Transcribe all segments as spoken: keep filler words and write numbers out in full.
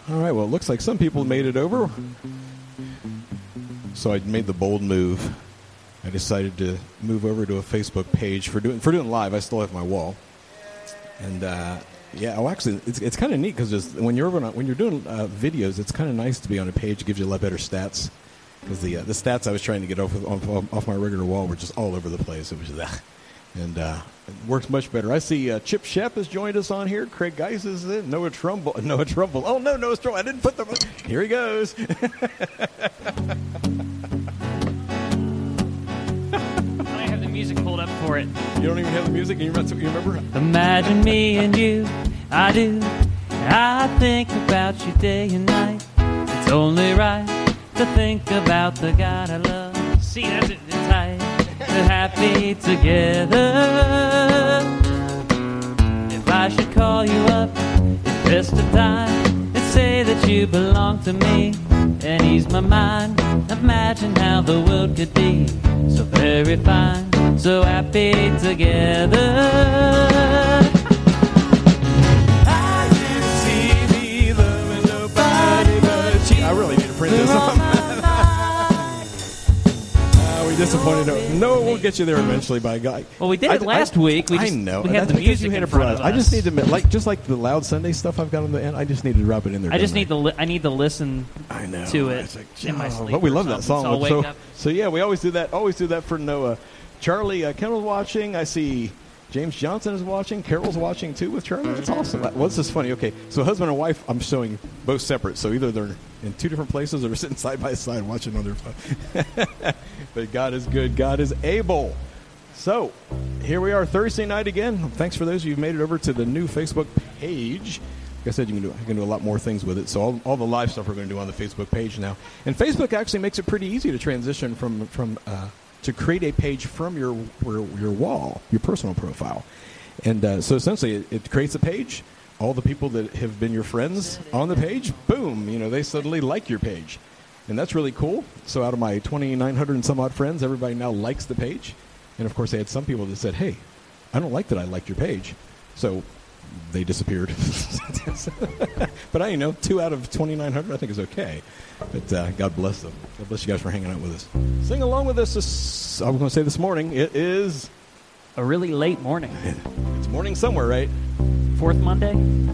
All right, well, it looks like some people made it over. So I made the bold move. I decided to move over to a Facebook page for doing for doing live. I still have my wall, and uh, yeah. Oh, actually, it's it's kind of neat because when you're over on, when you're doing uh, videos, it's kind of nice to be on a page. It gives you a lot better stats because the uh, the stats I was trying to get off, off off my regular wall were just all over the place. It was that, and uh, it works much better. I see uh, Chip Shep has joined us on here. Craig Geis is in. Noah Trumbull. Noah Trumbull. Oh no, Noah Trumbull. I didn't put the. Here he goes. Music pulled up for it. You don't even have the music? You remember? You remember? Imagine me and you. I do. I think about you day and night. It's only right to think about the God I love. See, that's it. It's tight. We're happy together. If I should call you up, it's best of time and say that you belong to me and ease my mind. Imagine how the world could be so very fine. So happy together. I can see me loving nobody but you. I really need to print this off. uh, we disappointed. No, we'll get you there eventually, by God. Well, we did it I, last I, week. We I just, know. We have That's the music in front of us. I just need to like just like the Loud Sunday stuff I've got on the end. I just need to drop it in there. I just I? need to. Li- I need to listen. I know. To it like, in my oh, sleep. But we love that song. So, I'll wake so, up. so yeah, we always do that. Always do that for Noah. Charlie uh, Kendall's watching. I see James Johnson is watching. Carol's watching too with Charlie. That's awesome. Well, this is funny. Okay, so husband and wife, I'm showing both separate. So either they're in two different places or sitting side by side watching on their phone. But God is good. God is able. So here we are Thursday night again. Thanks for those of you who've made it over to the new Facebook page. Like I said, you can do, you can do a lot more things with it. So all, all the live stuff we're going to do on the Facebook page now. And Facebook actually makes it pretty easy to transition from from uh, to create a page from your your, your wall, your personal profile. And uh, so essentially it, it creates a page. All the people that have been your friends on the page, boom, you know, they suddenly like your page. And that's really cool. So out of my twenty-nine hundred and some odd friends, everybody now likes the page. And, of course, they had some people that said, hey, I don't like that I liked your page. So they disappeared. But I you know, two out of twenty-nine hundred I think is okay. But uh, God bless them. God bless you guys for hanging out with us. Sing along with us. This, I was going to say this morning. It is a really late morning. It's morning somewhere, right? Fourth Monday?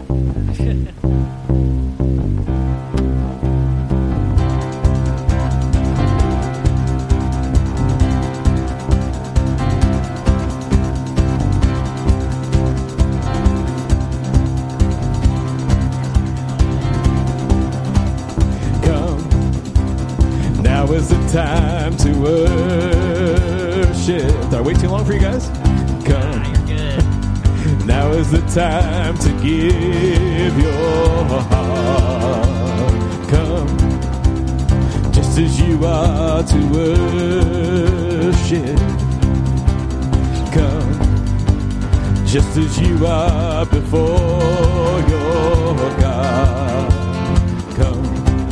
Is the time to worship. Did I wait too long for you guys? Come. Nah, you're good. Now is the time to give your heart. Come, just as you are to worship. Come, just as you are before your God. Come.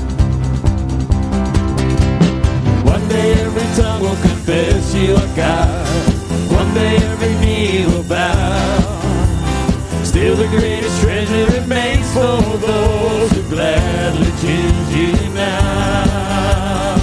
One day every tongue will confess you are God. One day every knee will bow. Still the greatest treasure remains for those who gladly choose you now.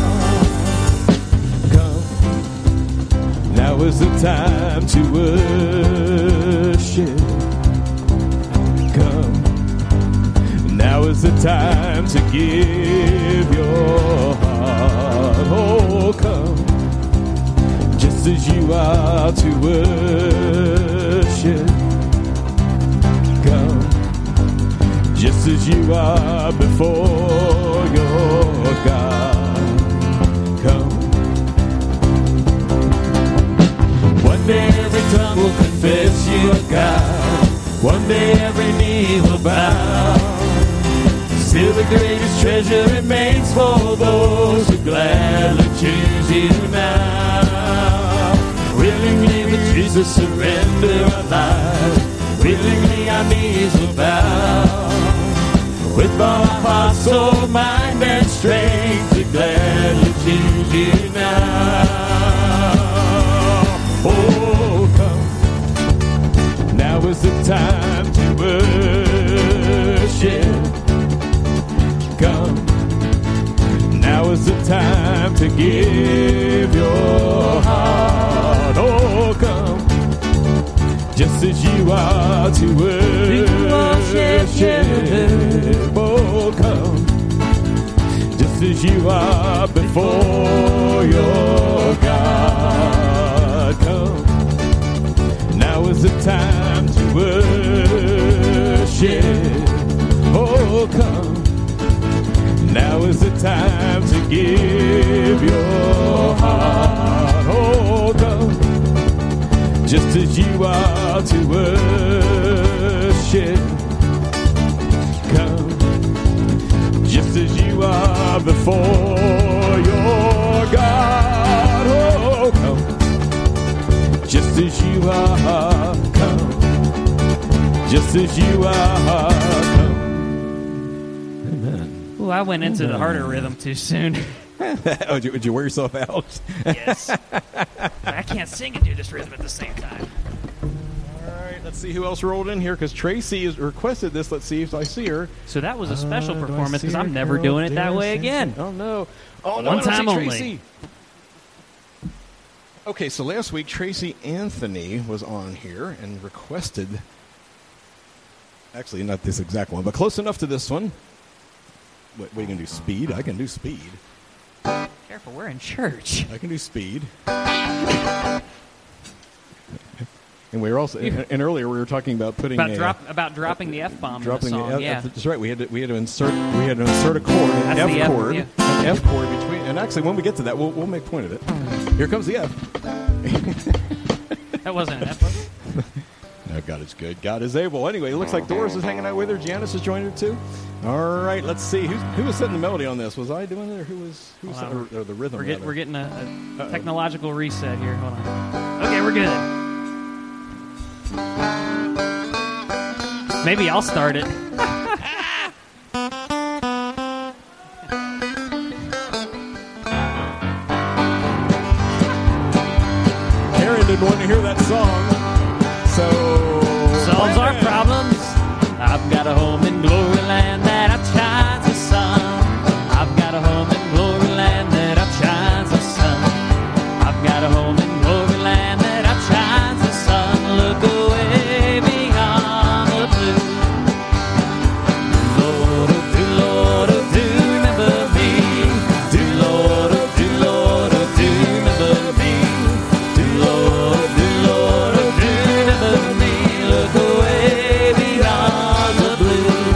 Come, now is the time to worship. Come, now is the time to give your heart. Oh, come, just as you are to worship. Come, just as you are before your God. Come. One day every tongue will confess you are God. One day every knee will bow. Still the greatest treasure remains for those who gladly choose you now. Willingly with Jesus surrender our lives. Willingly our knees will bow. With all our heart, soul, mind, and strength, we gladly choose you now. Oh, come. Now is the time to worship. come. Now is the time to give your heart. Oh, come, just as you are to worship. Oh, come, just as you are before your God. Come, now is the time to worship. Oh, come, now is the time to give your heart. Oh, come, just as you are to worship. Come, just as you are before your God. Oh, come, just as you are. Come, just as you are. Come. Ooh, I went into the harder rhythm too soon. oh, did, you, did you wear yourself out? Yes. I can't sing and do this rhythm at the same time. All right, let's see who else rolled in here, because Tracy has requested this. Let's see if I see her. So that was a special uh, performance, because I'm never doing it that way again. Oh, no. Oh, no, One I don't time see only. Tracy. Okay, so last week, Tracy Anthony was on here and requested, actually, not this exact one, but close enough to this one. What, what are you going to do, speed? I can do speed. Careful, we're in church. I can do speed. And we were also, and, and earlier we were talking about putting About, a, drop, about dropping the F-bomb dropping in the song, the, yeah. That's right. We had to, we had to insert we had to insert a chord, an That's the F F, chord, yeah. an F chord between. And actually, when we get to that, we'll we'll make point of it. Here comes the F. That wasn't an F, was it? No, God is good. God is able. Anyway, it looks like Doris is hanging out with her. Janice has joined her too. All right, let's see. Who's, who was setting the melody on this? Was I doing it, or who was who was Hold setting, or, or the rhythm? We're, get, rather? we're getting a, a technological reset here. Hold on. Okay, we're good. Maybe I'll start it. Karen didn't want to hear that song, so Solves our problems. I've got a home in glory land that outshines the sun. I've got a home in glory land that outshines the sun. I've got a home in glory land that outshines the sun. Look away beyond the blue. Lord, oh, do, Lord, oh, do remember me. Do, Lord, oh, do, Lord, oh, do remember me. Do, Lord, do, Lord, oh, do remember me. Look away beyond the blue.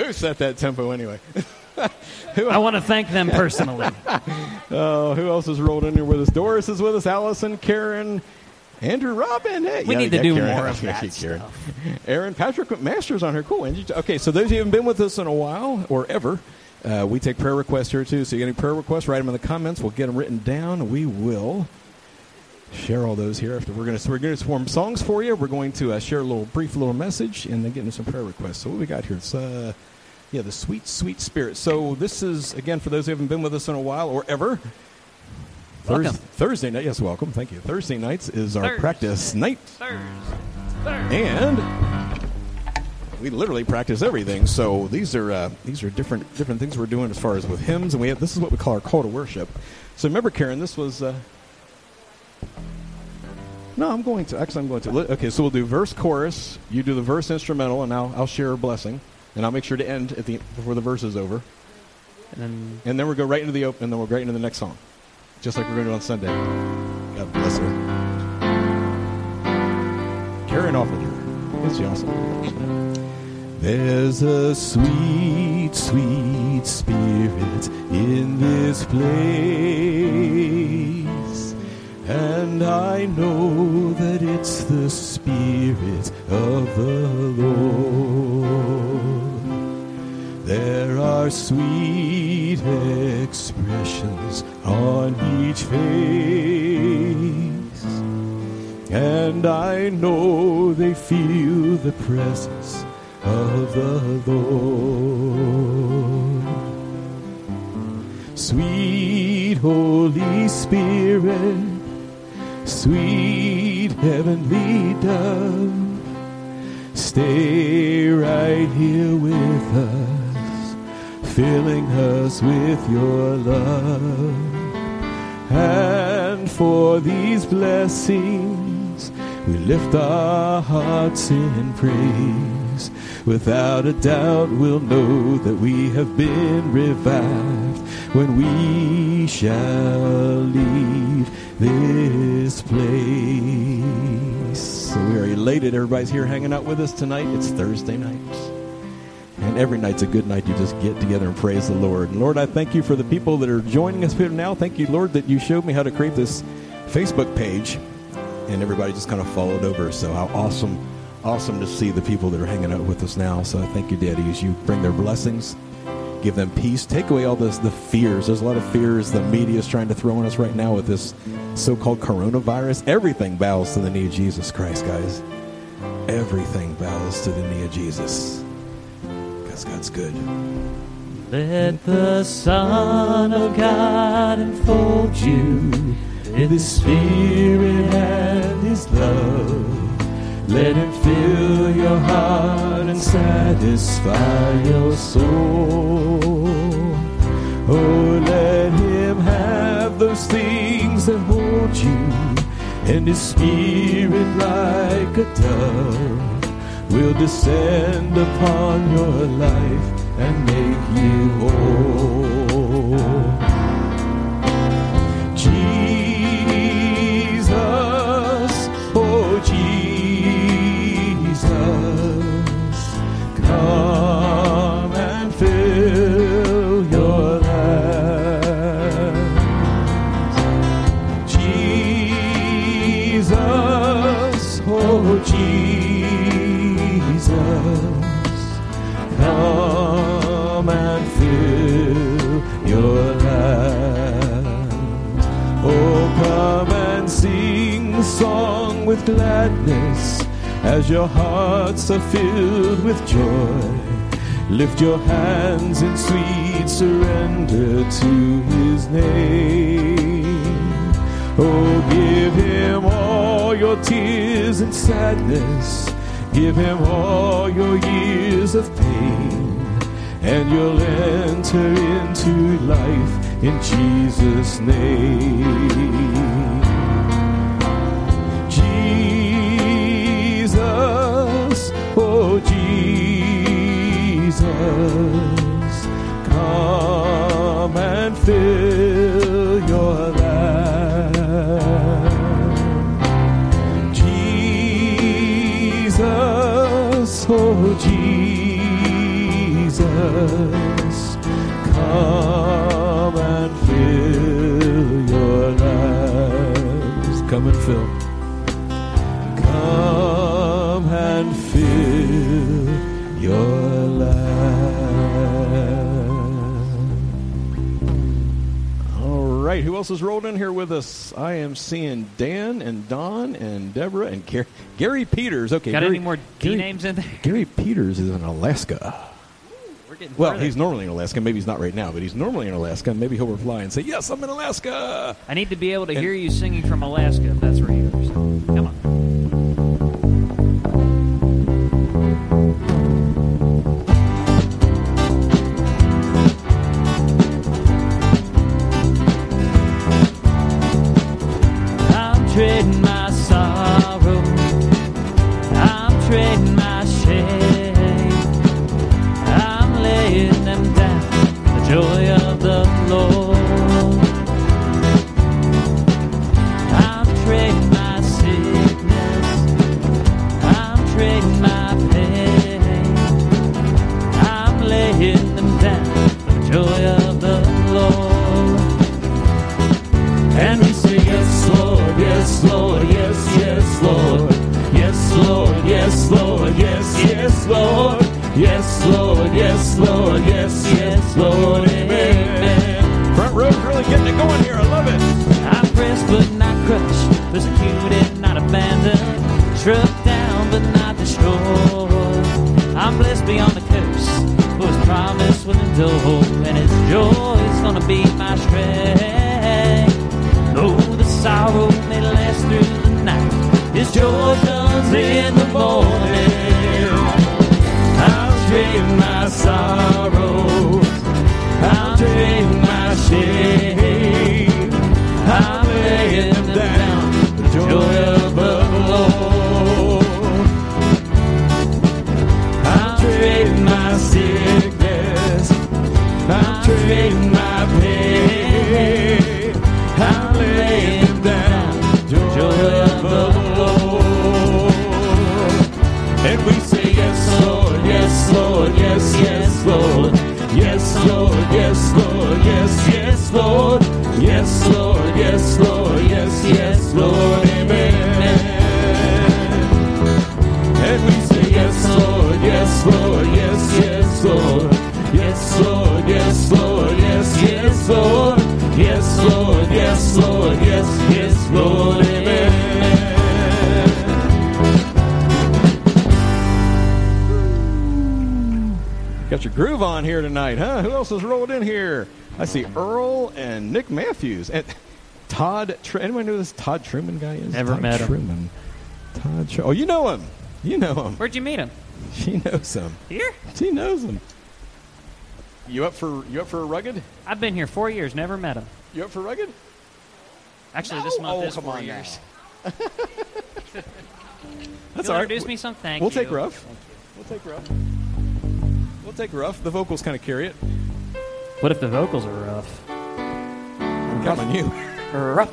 Who set that tempo anyway? I want to thank them personally. Oh, who else has rolled in here with us? Doris is with us. Allison, Karen, Andrew, Robin. Hey, we yeah, need to yeah, do Karen. more of Yeah, that Karen. stuff. Aaron, Patrick Masters on here. Cool. Angie. Okay, so those of you who haven't been with us in a while or ever, uh, we take prayer requests here too. So you get any prayer requests, write them in the comments. We'll get them written down. We will share all those here after we're going to so we're going to form songs for you. We're going to uh, share a little brief little message and then get into some prayer requests. So what we got here? It's uh, yeah, the sweet sweet spirit. So this is again for those who haven't been with us in a while or ever. Thurs- Thursday night, yes, welcome. Thank you. Thursday nights is our Thursday. practice night, Thursday. Thursday. and we literally practice everything. So these are uh, these are different different things we're doing as far as with hymns, and we have this is what we call our call to worship. So remember, Karen, this was. Uh, No, I'm going to. Actually, I'm going to. Okay, so we'll do verse, chorus. You do the verse instrumental, and I'll, I'll share a blessing. And I'll make sure to end at the before the verse is over. And then, And then we'll go right into the open, and then we'll go right into the next song. Just like we're going to do on Sunday. God bless her. Karen Offinger. Isn't she awesome? There's a sweet, sweet spirit in this place. And I know that it's the Spirit of the Lord. There are sweet expressions on each face, and I know they feel the presence of the Lord. Sweet Holy Spirit, sweet heavenly dove, stay right here with us, filling us with your love. And for these blessings, we lift our hearts in praise. Without a doubt, we'll know that we have been revived when we shall leave this place. So we are elated everybody's here hanging out with us tonight. It's Thursday night. And every night's a good night to just get together and praise the Lord. And Lord, I thank you for the people that are joining us here now. Thank you, Lord, that you showed me how to create this Facebook page. And everybody just kind of followed over. So how awesome, awesome to see the people that are hanging out with us now. So I thank you, Daddy, as you bring their blessings. Give them peace. Take away all this, the fears. There's a lot of fears the media is trying to throw on us right now with this so-called coronavirus. Everything bows to the knee of Jesus Christ, guys. Everything bows to the knee of Jesus. Because God's good. let the Son of God enfold you in His Spirit and His love. Let Him fill your heart and satisfy your soul. Oh, let Him have those things that hold you, and His Spirit like a dove will descend upon your life and make you whole. Jesus, oh Jesus, come and fill your land. Jesus, oh Jesus, come and fill your land. Oh, come and sing a song with gladness as your hearts are filled with joy. Lift your hands in sweet surrender to His name. Oh, give Him all your tears and sadness. Give Him all your years of pain, and you'll enter into life in Jesus' name. Jesus, oh Jesus, come and fill your land. Jesus, oh Jesus, Jesus, come and fill your lives. Come and fill. Come and fill your life. All right, who else is rolled in here with us? I am seeing Dan and Don and Deborah and Gary, Gary Peters. Okay, got Gary, any more D Gary, names in there? Gary Peters is in Alaska. We're getting Well, further. he's normally in Alaska. Maybe he's not right now, but he's normally in Alaska. Maybe he'll reply and say, "Yes, I'm in Alaska." I need to be able to And- hear you singing from Alaska if that's where you are. So, come on. I'm trading my sorrow. I'm trading my shame. I'm laying them down. The joy of the Lord. I'm trading my sickness. I'm trading my pain. I'm laying them down. The joy of the Lord. And we say, yes, Lord, yes, Lord, yes, yes, Lord. Yes, Lord, yes, Lord, yes, yes, Lord. Yes, Lord, yes, Lord, yes, yes, Lord, amen. Front row's really getting it going here. I love it. I'm pressed but not crushed, persecuted, not abandoned, struck down but not destroyed. I'm blessed beyond the curse, for his promise will endure, and his joy is gonna be my strength. Though the sorrow may last through the night, his joy comes in the morning. I'm trading my sorrows, I'm trading my shame, I'm laying them down, the joy of the Lord. I'm trading my sickness, I'm trading my pain, I'm laying them down, the joy of the Lord. And we say, yes, Lord, yes, Lord, yes, yes, Lord. Yes, Lord, yes, Lord, yes, yes, Lord. Yes, Lord, yes, Lord, yes, yes, Lord, amen. And we say, yes, Lord, yes, Lord, yes, yes, Lord. Yes, Lord, yes, Lord, yes, yes, Lord. Yes, Lord, yes, Lord, yes, yes, Lord, amen. Got your groove on here tonight, huh? Who else has rolled in here? I see Earl and Nick Matthews and Todd. Tr- Anyone know who this Todd Truman guy is? Never Todd met him. Truman. Todd. Tr- oh, you know him. You know him. Where'd you meet him? She knows him. Here? She knows him. You up for you up for a rugged? I've been here four years, never met him. You up for rugged? Actually, No. this month Oh, is come four on now. years. That's You'll all right. introduce me some? Thank We'll you. take rough. We'll take rough. We'll take rough. The vocals kind of carry it. What if the vocals are rough? I'm counting on you. Rough.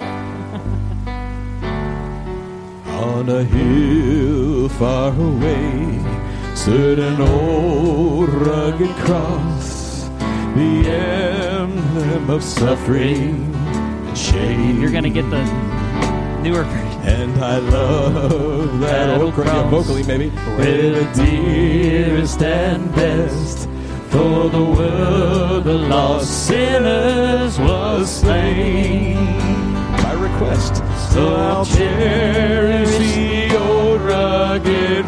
On a hill far away stood an old rugged cross, the emblem of suffering and shame. You're gonna get the newer version. And I love that That old old cross. Yeah, cross. vocally maybe. Where the dearest and best for the world the lost sinners was slain. By request. So I'll cherish the old rugged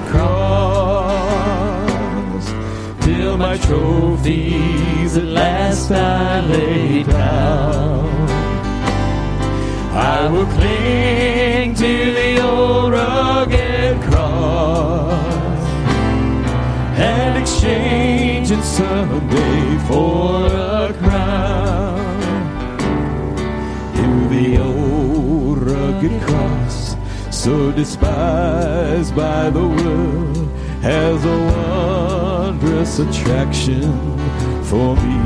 cross till my trophies at last I lay down. I will cling to the old rugged cross and exchange it someday for a crown. To the old rugged cross, so despised by the world, has a wondrous attraction for me.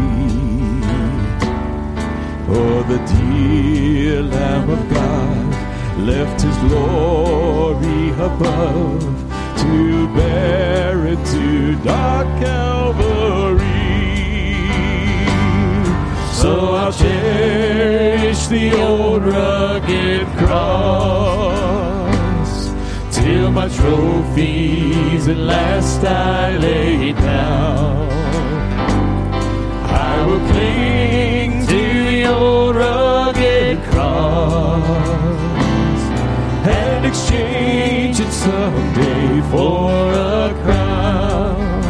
For the dear Lamb of God left his glory above to bear it to dark Calvary. So I'll cherish the old rugged cross till my trophies at last I lay down. I will cling to the old rugged cross and exchange it someday for a crown.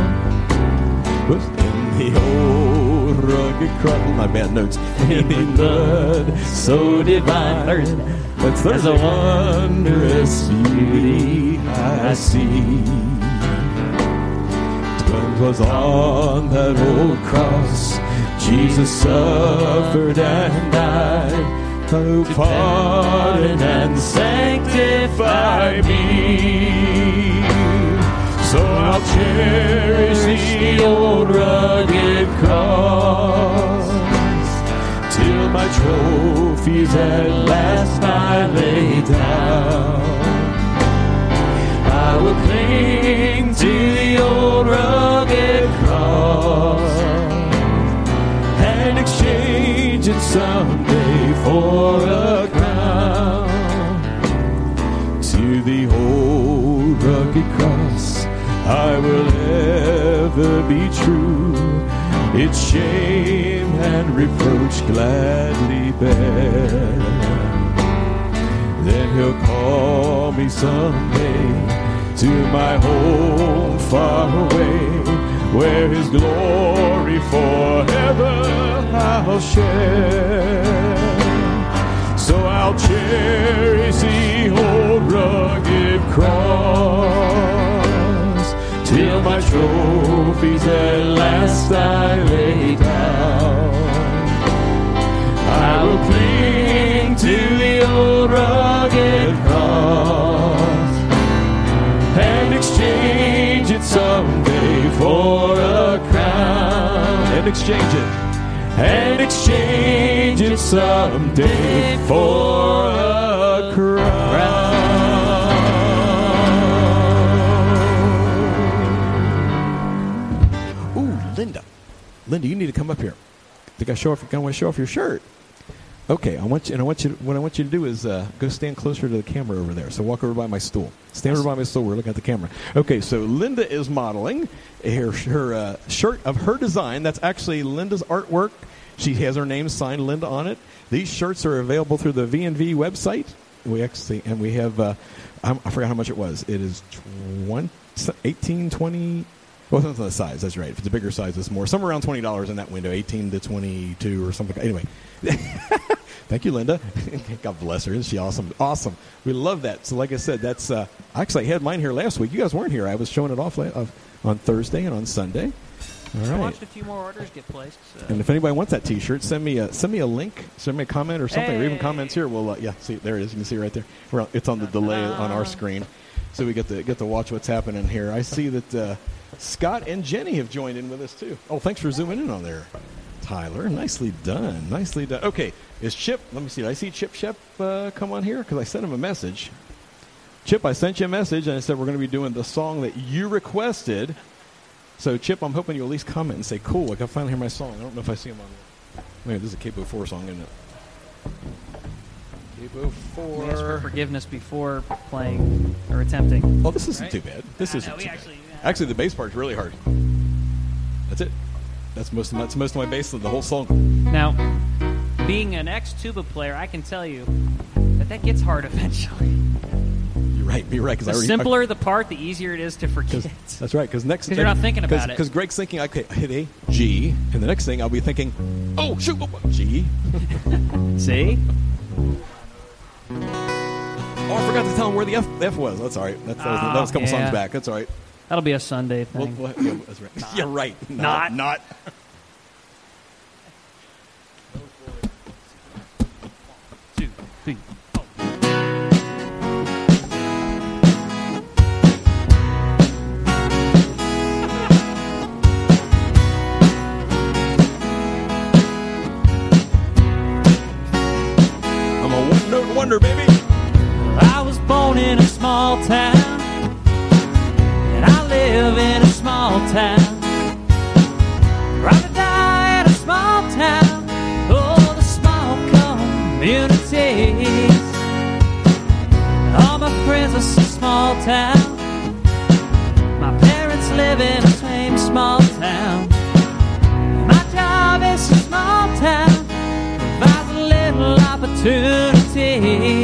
In the old rugged cross, my bad notes. In the blood so divine, Thursday. That's Thursday. There's a wondrous beauty I see. When 'twas on that old cross, Jesus suffered and died to pardon and sanctify me. So I'll cherish the old rugged cross till my trophies at last I lay down. I will cling to the old rugged cross and exchange it someday for a crown. To the old rugged cross I will ever be true, its shame and reproach gladly bear. Then he'll call me someday to my home far away, where his glory forever I'll share. So I'll cherish the old rugged cross till my trophies at last I lay down. I will cling to the old rugged cross and exchange it someday for a crown. And exchange it. And exchange it someday for a crown. Ooh, Linda. Linda, you need to come up here. I think I show off. I want to show off your shirt. Okay, I want you, and I want you. What I want you to do is uh, go stand closer to the camera over there. So walk over by my stool. Stand over by my stool. We're looking at the camera. Okay, so Linda is modeling her her uh, shirt of her design. That's actually Linda's artwork. She has her name signed, Linda, on it. These shirts are available through the V and V website. We actually and we have. Uh, I forgot how much it was. It is eighteen, twenty. Well, it's on the size. That's right. If it's a bigger size, it's more. Somewhere around twenty dollars in that window, eighteen to twenty-two or something. Anyway. Thank you, Linda. God bless her. Isn't she awesome? Awesome. We love that. So like I said, that's uh, actually I had mine here last week. You guys weren't here. I was showing it off la- uh, on Thursday and on Sunday. All right. I watched a few more orders get placed. So. And if anybody wants that T-shirt, send me a send me a link, send me a comment or something, hey. or even comments here. We'll uh, yeah, see there it is. You can see right there. We're on, it's on the delay on our screen, so we get to get to watch what's happening here. I see that uh, Scott and Jenny have joined in with us too. Oh, thanks for zooming in on there, Tyler. Nicely done. Nicely done. Okay, is Chip? Let me see. Did I see Chip Shep uh, come on here? Because I sent him a message. Chip, I sent you a message and I said we're going to be doing the song that you requested. So, Chip, I'm hoping you'll at least comment and say, cool, I can finally hear my song. I don't know if I see him on there. Maybe this is a Capo four song, isn't it? Capo four. Ask for forgiveness before playing or attempting. Oh, this isn't right? too bad. This I isn't know, too actually, bad. yeah. Actually, the bass part's really hard. That's it. That's most of my, that's most of my bass of the whole song. Now, being an ex-tuba player, I can tell you that that gets hard eventually. You're right. You're right. The I already, simpler I, the part, the easier it is to forget. That's right. Because next, because you're not thinking about it. Because Greg's thinking, okay, I hit A, G, and the next thing I'll be thinking, oh shoot, G. See? Oh, I forgot to tell him where the F, the F was. That's all right. That's, that, was, Oh, that was a couple yeah. songs back. That's all right. That'll be a Sunday thing. Well, well, yeah, that's right. Not. You're right. Not. Not. Two, three, four. I'm a one-note wonder, baby. I was born in a small town, and I live in a small town, where I is a small town. My parents live in the same small town. My job is a small town. Provides a little opportunity.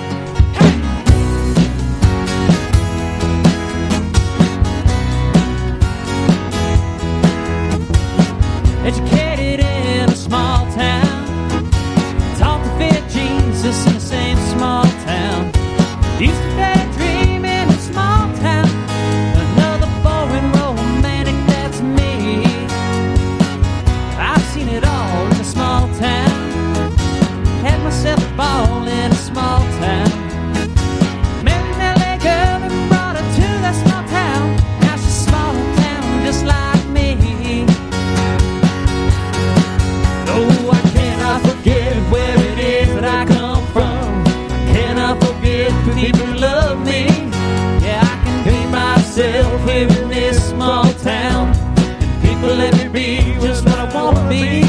Educated in a small town, taught to fear Jesus in the same small town. Used to daydream in a small town, another boring romantic, that's me. I've seen it all in a small town, had myself a ball in a small town. Met an L A girl and brought her to that small town. Now she's a small town just like me. Oh, I cannot forget where it is that I come from. I cannot forget the people who love me. Yeah, I can be myself here in this small town. And people let me be just what I want to be.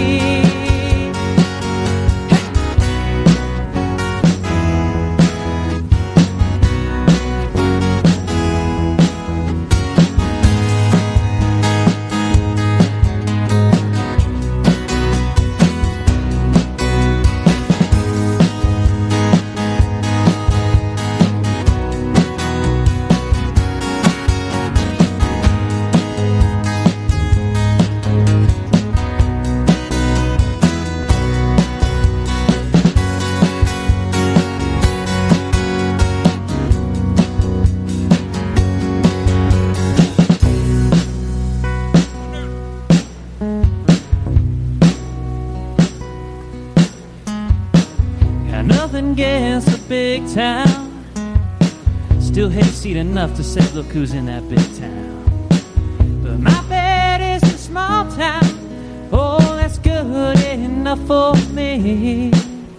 Against a big town, still hate to see it enough to say, look who's in that big town. But my bed is a small town. Oh, that's good enough for me.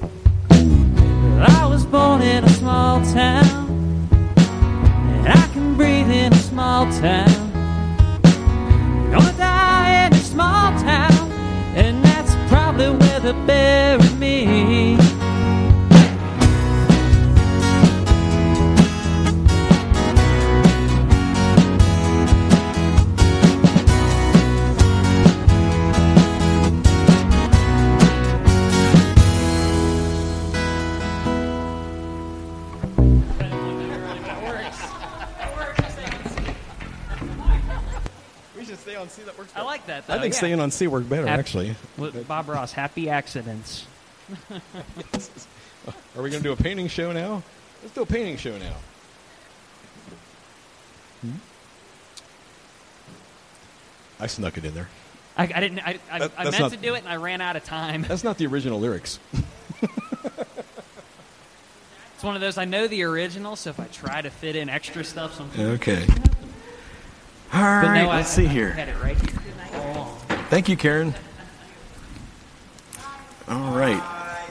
I was born in a small town, and I can breathe in a small town. Gonna die in a small town, and that's probably where they bury me. On C, that works I like that, though. I think yeah. staying on C worked better, Happy, actually. Bob Ross, happy accidents. Are we going to do a painting show now? Let's do a painting show now. Hmm? I snuck it in there. I, I didn't. I, I, That- I that's meant not- to do it, and I ran out of time. That's not the original lyrics. It's one of those. I know the original, so if I try to fit in extra stuff, sometimes. Okay. All But right, no, I, let's see I here. had it right here. Oh. Thank you, Karen. All right.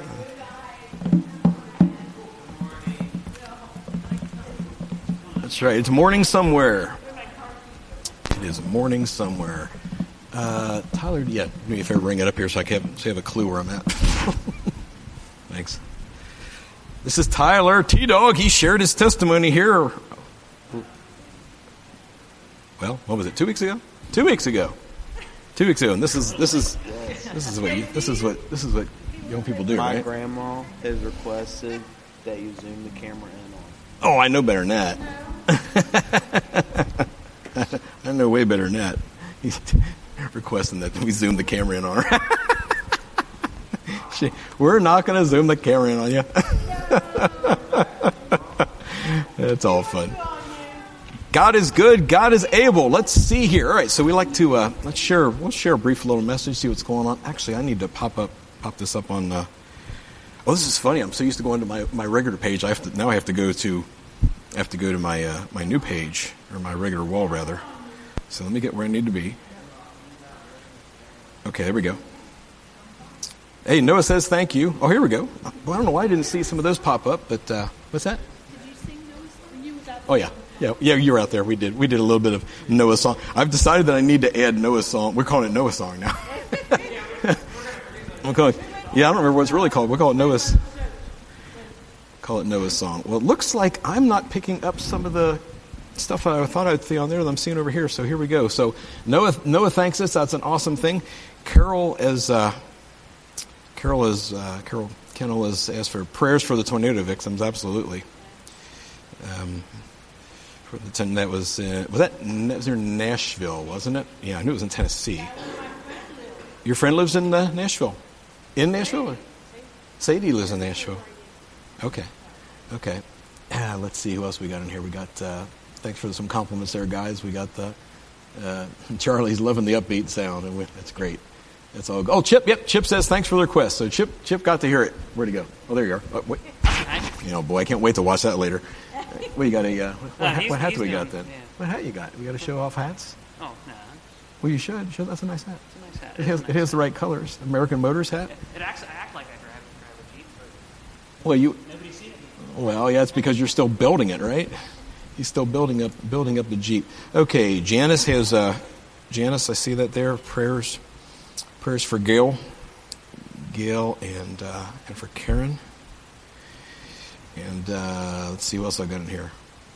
That's right. It's morning somewhere. It is morning somewhere. Uh, Tyler, yeah, do me a favor, bring it up here so I can so I have a clue where I'm at. Thanks. This is Tyler T-Dog. He shared his testimony here. Well, what was it? Two weeks ago? Two weeks ago. Two weeks ago. And this is this is this is what you, this is what this is what young people do, My right? grandma has requested that you zoom the camera in on. Oh, I know better than that. I know way better than that. He's requesting that we zoom the camera in on her. she, we're not going to zoom the camera in on you. It's all fun. God is good. God is able. Let's see here. All right, so we like to uh, let's share. We'll share a brief little message. See what's going on. Actually, I need to pop up, pop this up on. Uh, oh, this is funny. I'm so used to going to my, my regular page. I have to now. I have to go to. I have to go to my uh, my new page or my regular wall rather. So let me get where I need to be. Okay, there we go. Hey, Noah says thank you. Oh, here we go. Well, I don't know why I didn't see some of those pop up, but uh, what's that? Did you sing those when you was out there? Oh yeah. Yeah, yeah, you were out there. We did. We did a little bit of Noah's song. I've decided that I need to add Noah's song. We're calling it Noah's song now. I'm calling. Yeah, I don't remember what it's really called. We call it Noah's. Call it Noah's Song. Well, it looks like I'm not picking up some of the stuff I thought I'd see on there that I'm seeing over here. So here we go. So Noah, Noah thanks us. That's an awesome thing. Carol is, uh, Carol is, uh, Carol Kennel has asked for prayers for the tornado victims. Absolutely. Um, for the ten, that was uh, was that that was in Nashville, wasn't it? Yeah, I knew it was in Tennessee. Your friend lives in uh, Nashville. In Nashville? Or? Sadie lives in Nashville. Okay. Okay. Uh, let's see who else we got in here. We got. Uh, Thanks for some compliments there, guys. We got the uh, Charlie's loving the upbeat sound, and we, that's great. That's all. Oh, Chip. Yep. Chip says thanks for the request. So Chip, Chip got to hear it. Where'd he go? Oh, there you are. Oh, wait. You know, boy, I can't wait to watch that later. What you got? A uh, what, Well, what, he's- what hat he's do we doing- got then? yeah. What hat you got? We got to show off hats. Oh, no. Well, you should. You should. That's a nice hat. It's a nice hat. It has. It has the right colors. American Motors hat. It, it acts, I act like I drive, drive a Jeep, but Well, you. nobody sees it. Well, yeah, it's because you're still building it, right? He's still building up building up the Jeep. Okay, Janice has uh, Janice. I see that there. Prayers, prayers for Gail, Gail, and uh, and for Karen. And uh, let's see what else I got in here.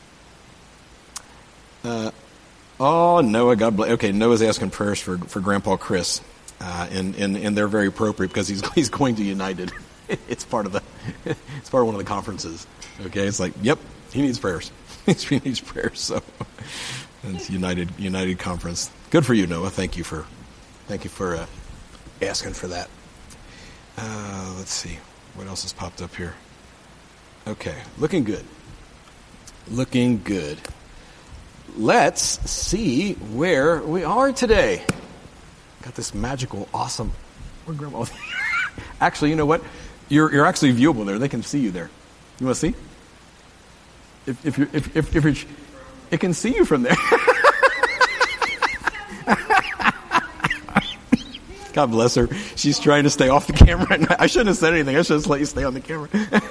Uh, oh, Noah, God bless. Okay, Noah's asking prayers for for Grandpa Chris, uh, and and and they're very appropriate because he's he's going to United. It's part of the it's part of one of the conferences. Okay, it's like, yep, he needs prayers. He needs prayers. So it's United United Conference. Good for you, Noah. Thank you for thank you for uh, asking for that. Uh, let's see what else has popped up here. Okay, looking good. Looking good. Let's see where we are today. Got this magical, awesome. Where Grandma? Actually, you know what? You're you're actually viewable there. They can see you there. You want to see? If if you if if, if you're, it can see you from there. God bless her. She's trying to stay off the camera. I shouldn't have said anything. I should have let you stay on the camera.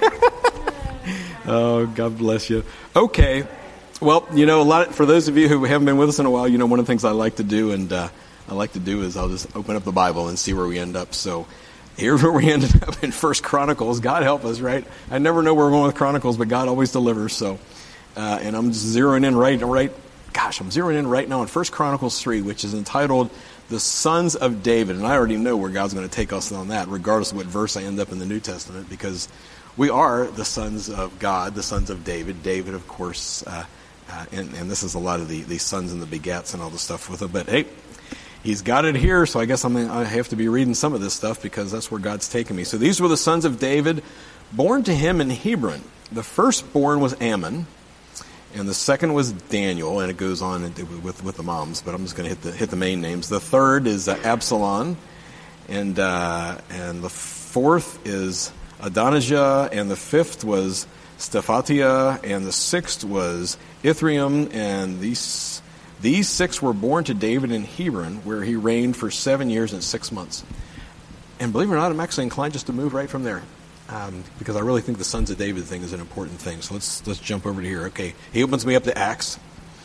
Oh, God bless you. Okay. Well, you know, a lot. For those of you who haven't been with us in a while, you know, one of the things I like to do, and uh, I like to do is I'll just open up the Bible and see where we end up. So here's where we ended up in First Chronicles. God help us, right? I never know where we're going with Chronicles, but God always delivers. So, uh, and I'm zeroing in right, right. Gosh, I'm zeroing in right now on First Chronicles three, which is entitled "The Sons of David," and I already know where God's going to take us on that, regardless of what verse I end up in the New Testament, because we are the sons of God, the sons of David. David, of course, uh, uh, and, and this is a lot of the, the sons and the begats and all the stuff with it. But hey, he's got it here, so I guess I'm, I have to be reading some of this stuff because that's where God's taken me. So these were the sons of David, born to him in Hebron. The firstborn was Ammon, and the second was Daniel, and it goes on with with the moms, but I'm just going to hit the hit the main names. The third is uh, Absalom, and uh, and the fourth is Adonijah, and the fifth was Stephatiah, and the sixth was Ithream, and these these six were born to David in Hebron, where he reigned for seven years and six months. And believe it or not, I'm actually inclined just to move right from there, um, because I really think the sons of David thing is an important thing. So let's let's jump over to here. Okay, he opens me up to Acts,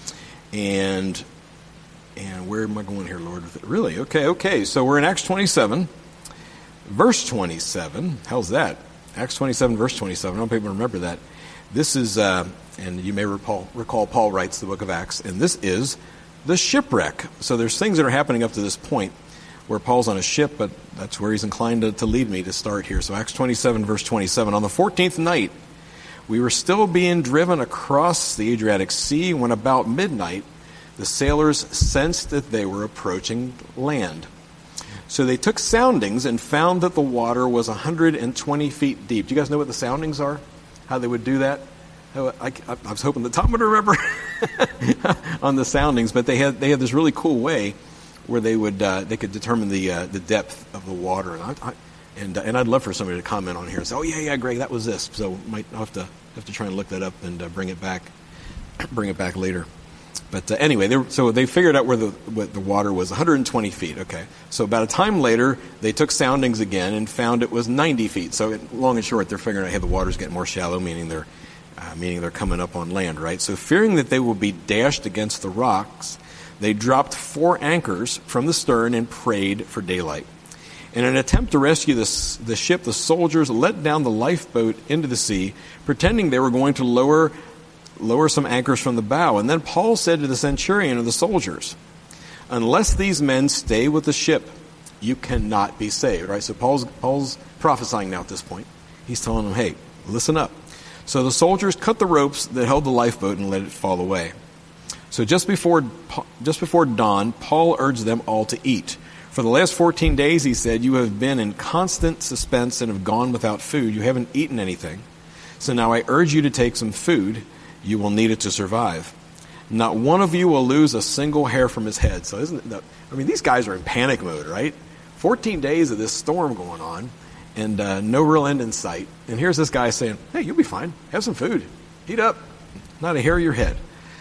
and and where am I going here, Lord? With it? Really? Okay, okay. So we're in Acts twenty-seven, verse twenty-seven. How's that? Acts twenty-seven, verse twenty-seven. I don't know if people remember that. This is, uh, and you may recall, recall Paul writes the book of Acts, and this is the shipwreck. So there's things that are happening up to this point where Paul's on a ship, but that's where he's inclined to, to lead me to start here. So Acts twenty-seven, verse twenty-seven. On the fourteenth night, we were still being driven across the Adriatic Sea when about midnight, the sailors sensed that they were approaching land. So they took soundings and found that the water was one hundred twenty feet deep. Do you guys know what the soundings are? How they would do that? I, I, I was hoping that Tom would remember on the soundings, but they had they had this really cool way where they would uh, they could determine the uh, the depth of the water. And I, I, and uh, and I'd love for somebody to comment on here and say, "Oh yeah, yeah, Greg, that was this." So might have to have to try and look that up and uh, bring it back, bring it back later. But uh, anyway, they were, so they figured out where the what the water was, one hundred twenty feet. Okay, so about a time later, they took soundings again and found it was ninety feet. So it, long and short, they're figuring out, hey, the water's getting more shallow, meaning they're uh, meaning they're coming up on land, right? So fearing that they will be dashed against the rocks, they dropped four anchors from the stern and prayed for daylight. In an attempt to rescue this, the ship, the soldiers let down the lifeboat into the sea, pretending they were going to lower, lower some anchors from the bow. And then Paul said to the centurion of the soldiers, "Unless these men stay with the ship, you cannot be saved." Right? So Paul's, Paul's prophesying now at this point. He's telling them, hey, listen up. So the soldiers cut the ropes that held the lifeboat and let it fall away. So just before, just before dawn, Paul urged them all to eat. For the last fourteen days, he said, you have been in constant suspense and have gone without food. You haven't eaten anything. So now I urge you to take some food. You will need it to survive. Not one of you will lose a single hair from his head. So isn't that, I mean, these guys are in panic mode, right? fourteen days of this storm going on and uh, no real end in sight. And here's this guy saying, hey, you'll be fine. Have some food. Eat up. Not a hair of your head.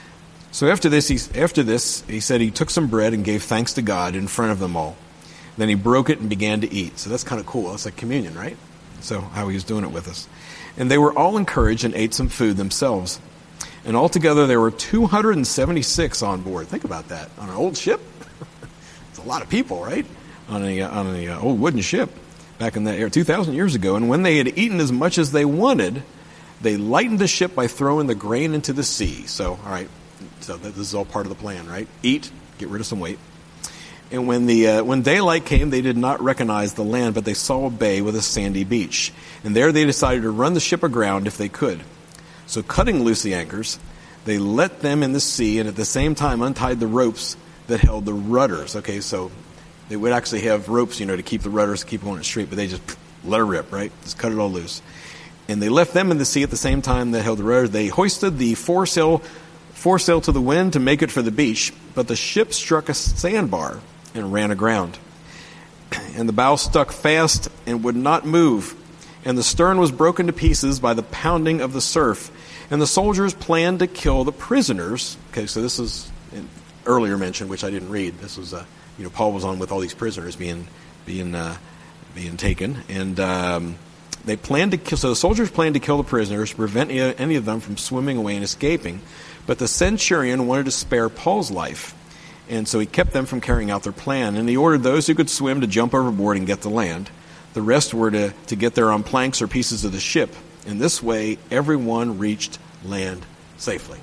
So after this, he, after this, he said he took some bread and gave thanks to God in front of them all. Then he broke it and began to eat. So that's kind of cool. That's like communion, right? So how he was doing it with us. And they were all encouraged and ate some food themselves. And altogether there were two hundred seventy-six on board. Think about that. On an old ship? It's a lot of people, right? On a on a uh, old wooden ship back in that era, two thousand years ago. And when they had eaten as much as they wanted, they lightened the ship by throwing the grain into the sea. So, all right. So this is all part of the plan, right? Eat, get rid of some weight. And when the uh, when daylight came, they did not recognize the land, but they saw a bay with a sandy beach. And there they decided to run the ship aground if they could. So cutting loose the anchors, they let them in the sea and at the same time untied the ropes that held the rudders. Okay, so they would actually have ropes, you know, to keep the rudders, keep going straight, but they just let it rip, right? Just cut it all loose. And they left them in the sea at the same time that held the rudders. They hoisted the foresail, foresail to the wind to make it for the beach, but the ship struck a sandbar and ran aground. And the bow stuck fast and would not move. And the stern was broken to pieces by the pounding of the surf. And the soldiers planned to kill the prisoners. Okay, so this is an earlier mention, which I didn't read. This was, uh, you know, Paul was on with all these prisoners being being uh, being taken. And um, they planned to kill, so the soldiers planned to kill the prisoners, to prevent any of them from swimming away and escaping. But the centurion wanted to spare Paul's life. And so he kept them from carrying out their plan. And he ordered those who could swim to jump overboard and get to land. The rest were to, to get there on planks or pieces of the ship. In this way, everyone reached land safely.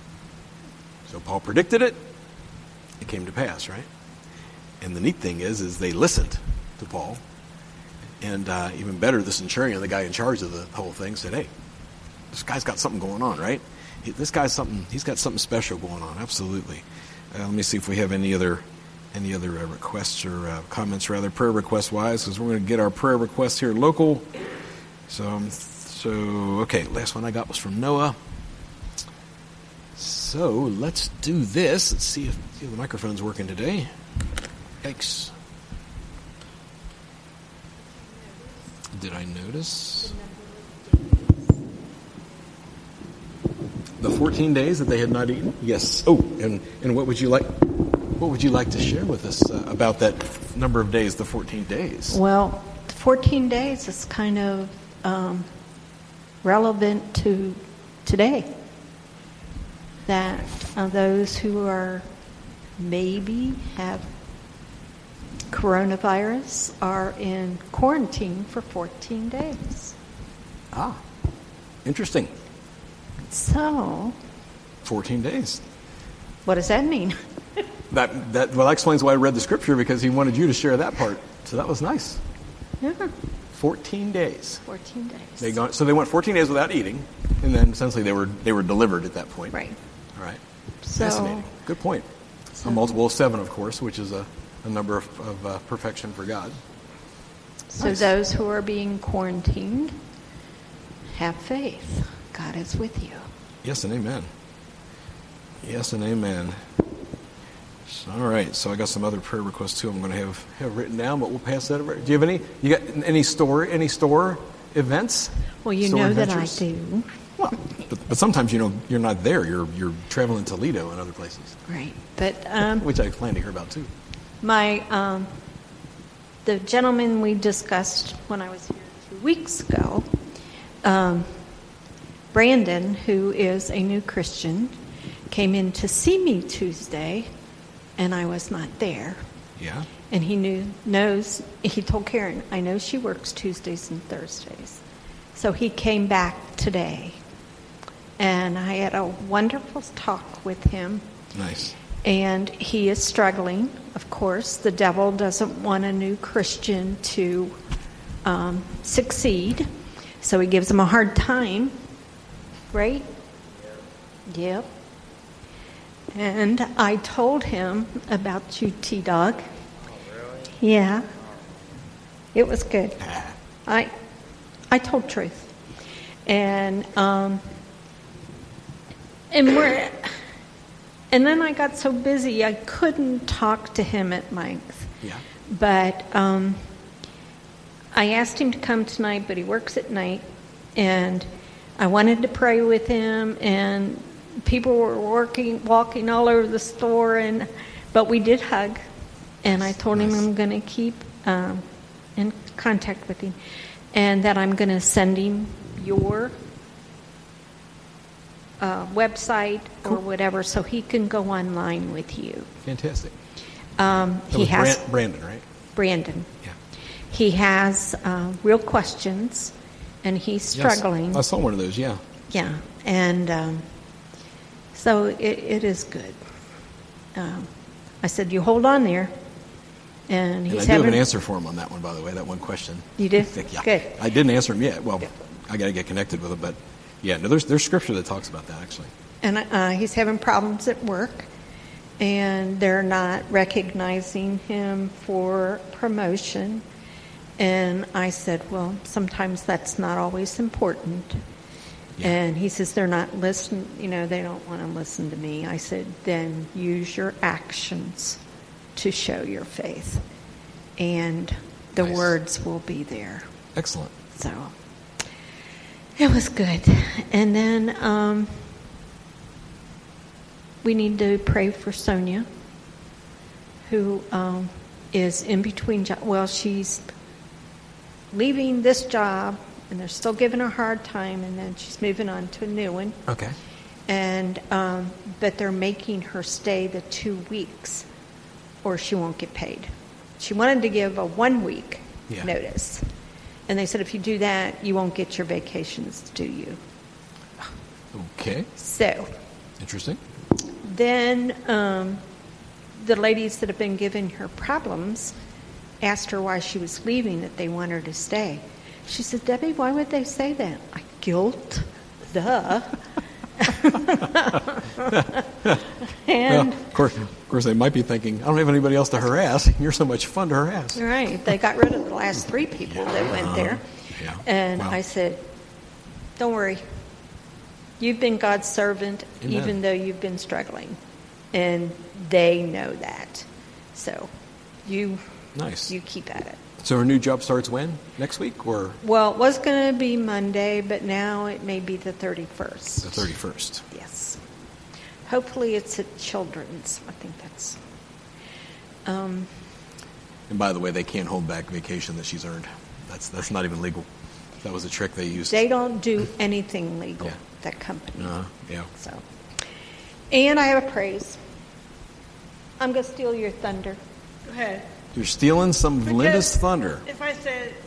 So Paul predicted it. It came to pass, right? And the neat thing is, is they listened to Paul. And uh, even better, the centurion, the guy in charge of the whole thing, said, hey, this guy's got something going on, right? This guy's something, he's got something special going on, absolutely. Uh, let me see if we have any other any other uh, requests or uh, comments, rather, prayer request wise, because we're going to get our prayer requests here local. So, um, so okay, last one I got was from Noah. So let's do this. Let's see if, see if the microphone's working today. Yikes. Did I notice? The fourteen days that they had not eaten? Yes. Oh, and, and what would you like what would you like to share with us uh, about that number of days, the fourteen days? Well, fourteen days is kind of um, relevant to today. That uh, those who are maybe have coronavirus are in quarantine for fourteen days. Ah, interesting. So, fourteen days. What does that mean? that that well, that explains why I read the scripture, because he wanted you to share that part. So that was nice. Yeah. Fourteen days. Fourteen days. They gone, so they went fourteen days without eating, and then essentially they were they were delivered at that point. Right. All right. So, fascinating. Good point. So, A multiple of seven, of course, which is a, a number of, of uh, perfection for God. So Nice. those who are being quarantined, have faith. God is with you. Yes and amen. Yes and amen. All right, so I got some other prayer requests too. I'm going to have, have written down, but we'll pass that over. Do you have any? You got any store any store events? Well, you Store know adventures? that I do. Well, but, but sometimes you know you're not there. You're you're traveling to Toledo and other places, Right. But um, which I plan to hear about too. my um, the gentleman we discussed when I was here two weeks ago, um, Brandon, who is a new Christian, came in to see me Tuesday, and I was not there. Yeah. and he knew knows. He told Karen, "I know she works Tuesdays and Thursdays." So he came back today, and I had a wonderful talk with him. Nice. And he is struggling, of course. The devil doesn't want a new Christian to um, succeed, so he gives him a hard time, right? Yep. And I told him about you, T-Dog. Oh, really? Yeah. It was good. I I told truth. And um, and we're and then I got so busy I couldn't talk to him at length. Yeah. But um, I asked him to come tonight, but he works at night, and I wanted to pray with him, and people were working, walking all over the store, and but we did hug, and I told Nice. him I'm going to keep um, in contact with him, and that I'm going to send him your uh, website or whatever, so he can go online with you. Fantastic. Um, That he was has Bran- Brandon, right? Brandon. Yeah. He has uh, real questions, and he's struggling. Yes. I saw one of those, yeah. Yeah, and um, so it, it is good. Um, I said, "You hold on there," and And he's I do having have an answer for him on that one, by the way, that one question. You do? Yeah. Good. I didn't answer him yet. Well, Good. I got to get connected with him, but yeah, no, there's there's scripture that talks about that, actually. And uh, he's having problems at work, and they're not recognizing him for promotion. And I said, "Well, sometimes that's not always important." Yeah. And he says, "They're not listening, you know, they don't want to listen to me." I said, "Then use your actions to show your faith, and the Nice. words will be there." Excellent. So it was good. And then um, we need to pray for Sonia, who um, is in between jobs. Well, she's leaving this job, and they're still giving her a hard time, and then she's moving on to a new one. Okay. And um, but they're making her stay the two weeks, or she won't get paid. She wanted to give a one week Yeah. notice, and they said if you do that, you won't get your vacations, do you? Okay. So Interesting. then um, the ladies that have been giving her problems asked her why she was leaving, that they want her to stay. She said, "Debbie, why would they say that?" I guilt, duh. And well, of course, of course, they might be thinking, "I don't have anybody else to harass. You're so much fun to harass." right, they got rid of the last three people that went there. Yeah. And Wow. I said, "Don't worry. You've been God's servant, Amen. even though you've been struggling." And they know that. So you Nice. you keep at it. So her new job starts when? Next week or Well, it was going to be Monday, but now it may be the thirty-first. the thirty-first? Yes. Hopefully it's at Children's. I think that's... Um, And by the way, they can't hold back vacation that she's earned. That's that's not even legal. That was a trick they used. they don't do anything legal, Yeah. that company. Uh, yeah. So, and I have a praise. I'm going to steal your thunder. Go ahead. You're stealing some of Because Linda's thunder. If I said it'd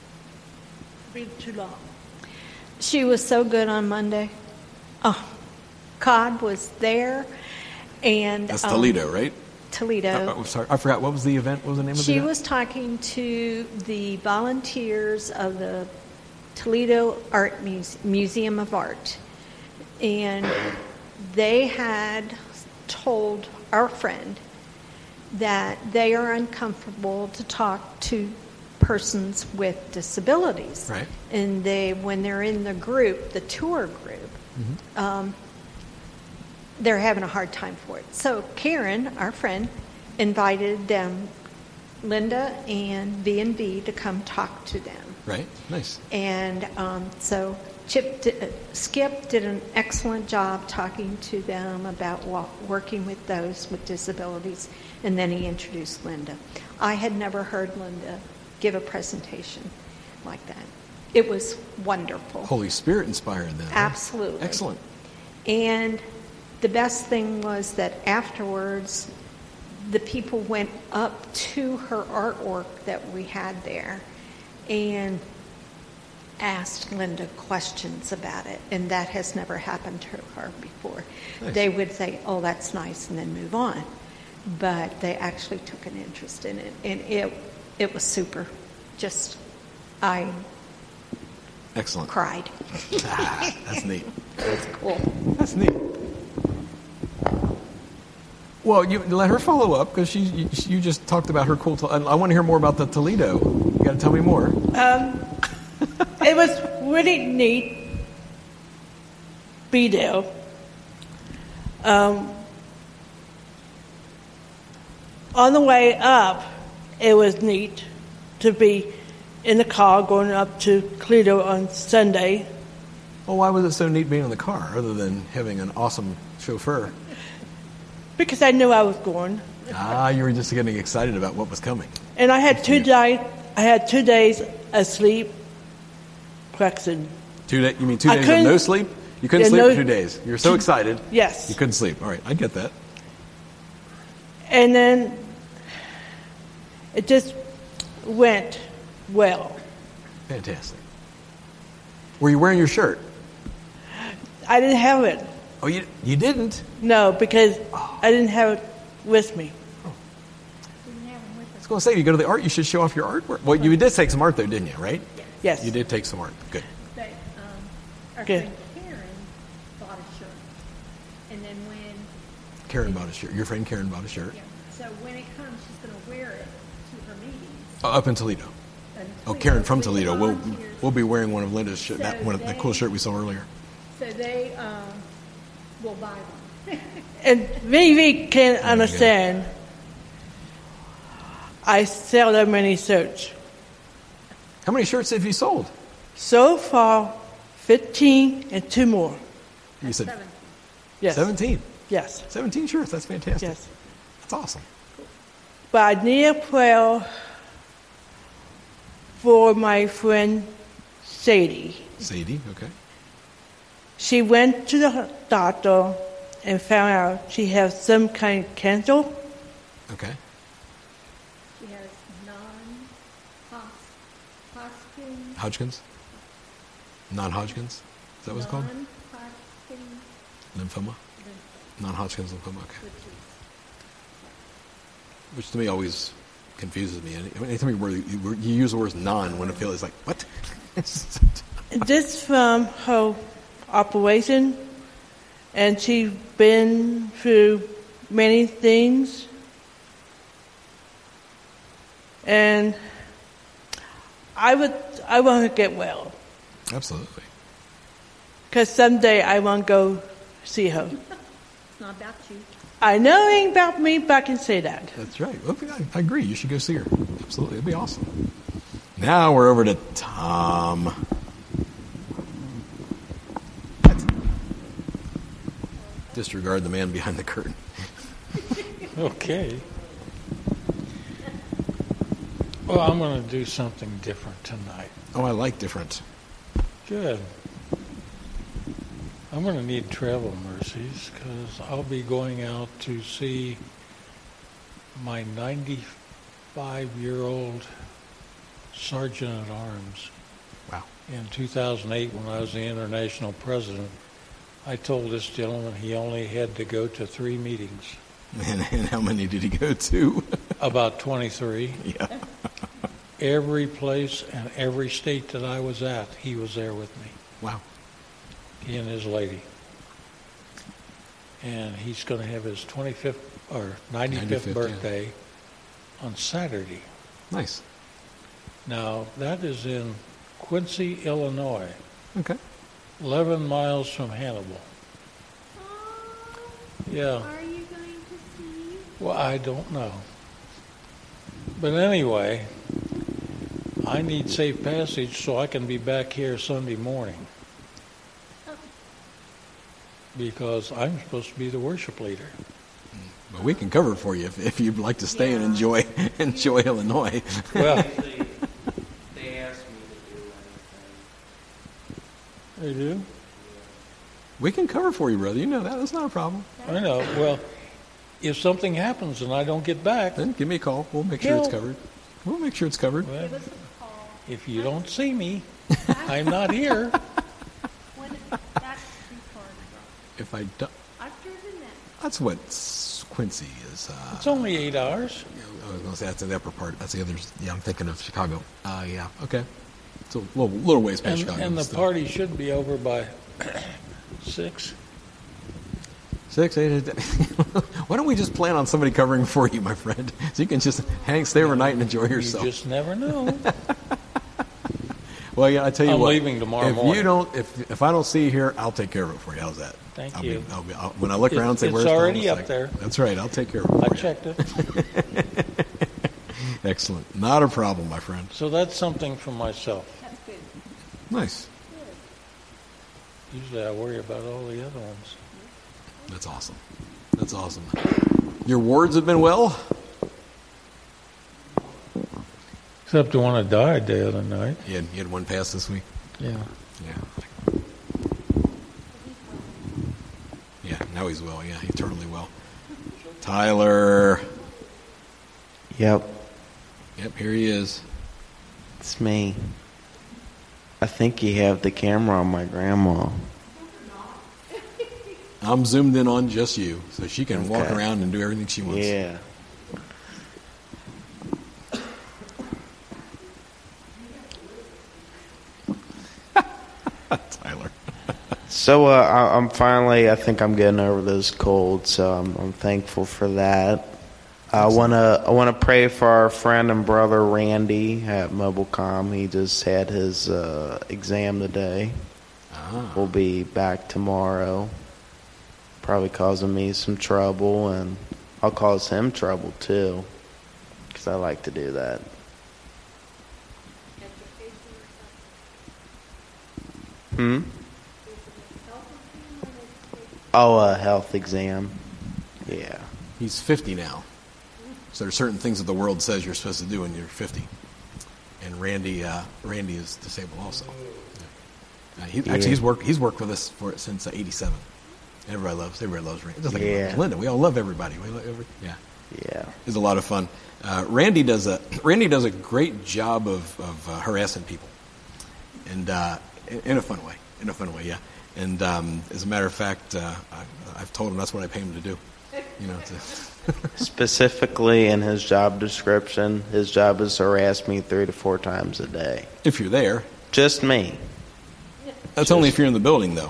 be too long. She was so good on Monday. Oh, God was there. And That's um, Toledo, right? Toledo. Uh, oh, sorry, I forgot. What was the event? What was the name of the She event? was talking to the volunteers of the Toledo Art Muse- Museum of Art, and they had told our friend that they are uncomfortable to talk to persons with disabilities. Right. And they, when they're in the group, the tour group, Mm-hmm. um, they're having a hard time for it. So Karen, our friend, invited them, Linda and B and B, to come talk to them. Right. Nice. And um, so Chip, did, uh, Skip did an excellent job talking to them about wa- working with those with disabilities, and then he introduced Linda. I had never heard Linda give a presentation like that. It was wonderful. Holy Spirit inspired then. huh? Absolutely. Excellent. And the best thing was that afterwards, the people went up to her artwork that we had there and asked Linda questions about it, and that has never happened to her before. Nice. They would say, oh, that's nice, and then move on. But they actually took an interest in it, and it it was super. Just, I Excellent. cried. Ah, that's neat. It's cool. That's neat. Well, you let her follow up because she you, you just talked about her cool. I want to hear more about the Toledo. You got to tell me more. Um, it was really neat. Be there. Um, on the way up, it was neat to be in the car going up to Toledo on Sunday. Well, why was it so neat being in the car, other than having an awesome chauffeur? Because I knew I was going, Ah, you were just getting excited about what was coming. and I had two days. I had two days of sleep. Practicing. Two days? You mean two I days of couldn't- no sleep? You couldn't Yeah, sleep no- for two days. You were so excited. Yes. You couldn't sleep. All right, I get that. And then it just went well. Fantastic. Were you wearing your shirt? I didn't have it. Oh, you you didn't? No, because I didn't have it with me. I was going to say, you go to the art, you should show off your artwork. Well, you did take some art, though, didn't you, right? Yes. You did take some art. Good. But um, our Good. friend Karen bought a shirt, and then when Karen bought a shirt. Your friend Karen bought a shirt. yeah, so when it comes, she's going to wear it to her meetings. Oh, up in Toledo. And Oh, Karen from Toledo Toledo. We'll, volunteers. we'll be wearing one of Linda's shirt, that So one, of- that cool they- shirt we saw earlier. So they um, will buy one. And Vivi can understand. I seldom many shirts. How many shirts have you sold? So far, fifteen and two more. You said Seven. Yes. seventeen. Yes. seventeen shirts. That's fantastic. Yes. That's awesome. But I need a prayer for my friend Sadie. Sadie, okay. She went to the doctor and found out she has some kind of cancer. Okay. She has non-Hodgkin, Hodgkin's? Non-Hodgkin's? Is that what it's called? non-Hodgkin Lymphoma? lymphoma, Non-Hodgkin's lymphoma, okay. which is Which to me always confuses me. Any- Anytime you, word- you, word- you use the words non when it feels like, what? This from her operation, and she's been through many things. And I would, I want to get well, Absolutely. because someday I want to go see her. it's not about you. I know it ain't about me, but I can say that. That's right. Well, I, I agree. You should go see her. Absolutely. It'd be awesome. Now we're over to Tom. Disregard the man behind the curtain. Okay. Well, I'm going to do something different tonight. Oh, I like different. Good. I'm going to need travel mercies because I'll be going out to see my ninety-five-year-old sergeant at arms. Wow. In two thousand eight, when I was the international president, I told this gentleman he only had to go to three meetings. And, and how many did he go to? About twenty-three. Yeah. Every place and every state that I was at, he was there with me. Wow. He and his lady. And he's going to have his twenty-fifth or ninety-fifth, ninety-fifth, birthday on Saturday. Nice. Now, that is in Quincy, Illinois, Okay. eleven miles from Hannibal. Yeah. Are you going to see? Well, I don't know. But anyway, I need safe passage so I can be back here Sunday morning. Because I'm supposed to be the worship leader. But we can cover for you if, if you'd like to stay and enjoy enjoy Illinois. Well, Actually, they asked me to do anything. they do? We can cover for you, brother. You know that. That's not a problem. I know. Well, if something happens and I don't get back, Then give me a call. We'll make sure it's He'll- covered. We'll make sure it's covered. well, if you don't see me, I'm not here. When that's before If I do, I've driven that. that's what s- Quincy is. Uh, It's only eight hours. I was going to say that's the upper part. That's the other. Yeah, I'm thinking of Chicago. Uh, yeah. Okay. It's a little, little ways past And, Chicago. and the still. party should be over by six. Six, eight. eight Why don't we just plan on somebody covering for you, my friend, so you can just hang, stay overnight, and enjoy yourself. You just never know. Well, yeah, I tell you I'm what. leaving tomorrow if morning. you don't, if if I don't see you here, I'll take care of it for you. How's that? Thank I'll you. Be, I'll be, I'll, when I look It- around and say, it's "Where's Tom?" already It's up like, there. That's right. I'll take care of it. I For you. checked it. Excellent. Not a problem, my friend. So that's something for myself. That's good. Nice. Usually I worry about all the other ones. That's awesome. That's awesome. Your wards have been well. Except the one that died the other night. You had, you had one pass this week. Yeah. Yeah. Yeah. Now he's well. Yeah, he's totally well. Tyler. Yep, Yep. Here he is. it's me. I think you have the camera on my grandma. I'm zoomed in on just you, so she can walk Okay. around and do everything she wants. Yeah. Tyler. So uh, I, I'm finally, I think I'm getting over this cold, so I'm, I'm thankful for that. I want to I want to pray for our friend and brother Randy at Mobilecom. He just had his uh, exam today. Ah. We'll be back tomorrow. Probably causing me some trouble, and I'll cause him trouble too, because I like to do that. Hmm? Oh, a health exam. Yeah. He's fifty now. So there are certain things that the world says you're supposed to do when you're fifty. And Randy, uh, Randy is disabled also. Yeah. Uh, he, Yeah. Actually, he's worked. He's worked with us for since eighty-seven. Everybody loves. Everybody loves Randy. Just like Yeah. Linda, we all love everybody. We love every, yeah, Yeah. it's a lot of fun. Uh, Randy does a Randy does a great job of, of uh, harassing people, and uh, in, in a fun way. In a fun way, yeah. And um, as a matter of fact, uh, I, I've told him that's what I pay him to do. You know, to Specifically in his job description, his job is to harass me three to four times a day. if you're there. Just me. That's only if you're in the building, though.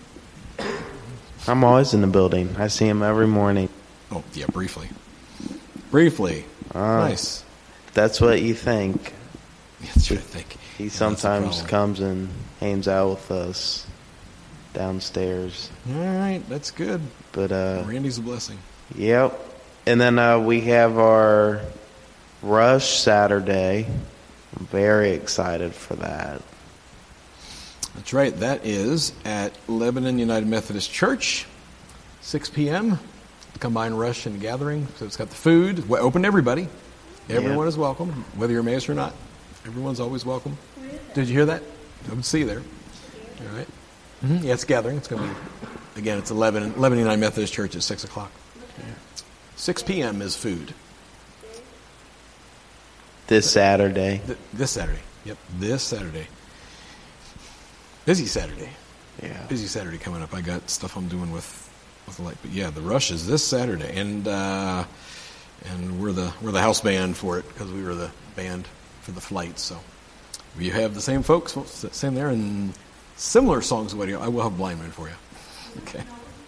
I'm always in the building. I see him every morning. Oh, yeah, briefly. Briefly. Ah. Nice. That's what you think. That's what I think. He Yeah, that's the sometimes problem. comes and hangs out with us downstairs. All right, that's good. But, uh, Randy's a blessing. yep. And then uh, we have our Rush Saturday. I'm very excited for that. That's right. That is at Lebanon United Methodist Church, six p.m. Combined rush and gathering. So it's got the food. We're open to everybody. Everyone Yeah. is welcome, whether you're Emmaus or not. Everyone's always welcome. Did you hear that? I would see you there. All right. Mm-hmm. Yeah, it's gathering. It's going to be, again, it's Lebanon, Lebanon United Methodist Church at six o'clock. six p.m. is food. This Saturday. Th- this Saturday. Yep, this Saturday. Busy Saturday. Yeah. Busy Saturday coming up. I got stuff I'm doing with with the light, but yeah, the rush is this Saturday, and uh, and we're the we're the house band for it because we were the band for the flight. So we have the same folks, well, s- same there, and similar songs. What I will have Blind Man for you. Okay.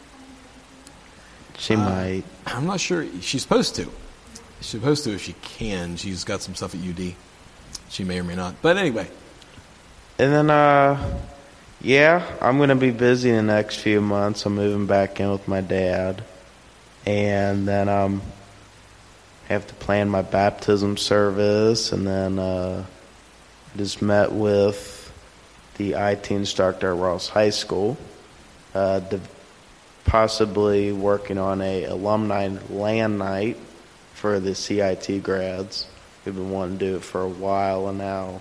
She might. I'm not sure. She's supposed to. She's supposed to if she can. She's got some stuff at U D. She may or may not. But anyway, And then, uh, yeah, I'm going to be busy the next few months. I'm moving back in with my dad. And then um, have to plan my baptism service. And then uh, just met with the I T instructor at Ross High School, uh, de- possibly working on a alumni land night for the C I T grads. We've been wanting to do it for a while, and now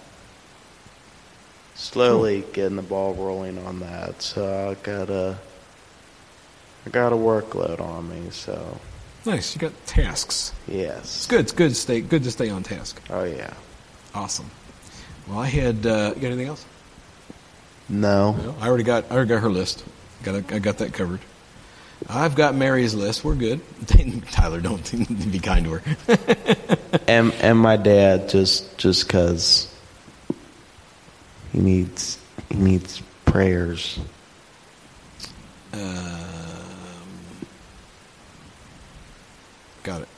slowly getting the ball rolling on that. So I got a, I got a workload on me. So Nice. You got tasks. Yes. It's good. It's good to stay, good to stay on task. Oh, yeah. Awesome. Well, I had, uh, you got anything else? No. No, I already got, I already got her list. Got, a, I got that covered. I've got Mary's list. We're good. Tyler, don't be kind to her. and and my dad, just just because he needs he needs prayers. Um, got it.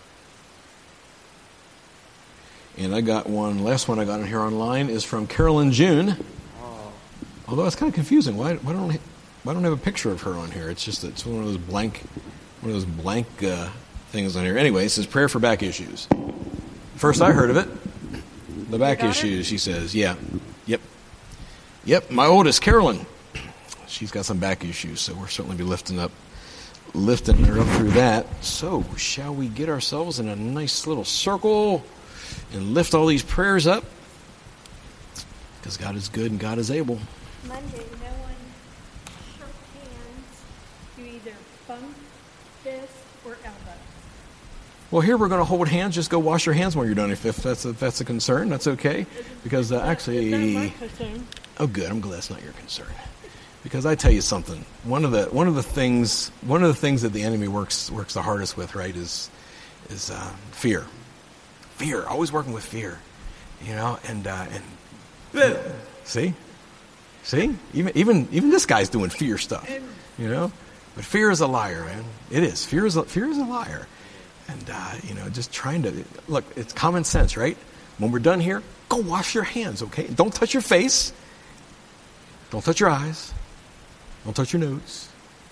And I got one. Last one I got in here online is from Carolyn June. Oh. Although it's kind of confusing. Why why don't I, why don't I have a picture of her on here? It's just it's one of those blank one of those blank uh, things on here. Anyway, it says prayer for back issues. First I heard of it. The back issues, she says. Yeah. Yep. Yep, my oldest, Carolyn. She's got some back issues, so we'll certainly be lifting up lifting her up through that. So, shall we get ourselves in a nice little circle and lift all these prayers up? Because God is good and God is able. Monday, no one shook hands. You either bump, fist, or elbow. Well, here we're going to hold hands. Just go wash your hands while you're done. If, if that's a, if that's a concern, that's okay. Because uh, actually, oh, good. I'm glad that's not your concern. Because I tell you something. One of the one of the things one of the things that the enemy works works the hardest with, right, is is uh, fear. Fear. Always working with fear. You know, and uh, and see, see, even even even this guy's doing fear stuff. You know, but fear is a liar, man. It is. Fear is a, fear is a liar. And, uh, you know, just trying to, look, it's common sense, right? When we're done here, go wash your hands, okay? Don't touch your face. Don't touch your eyes. Don't touch your nose.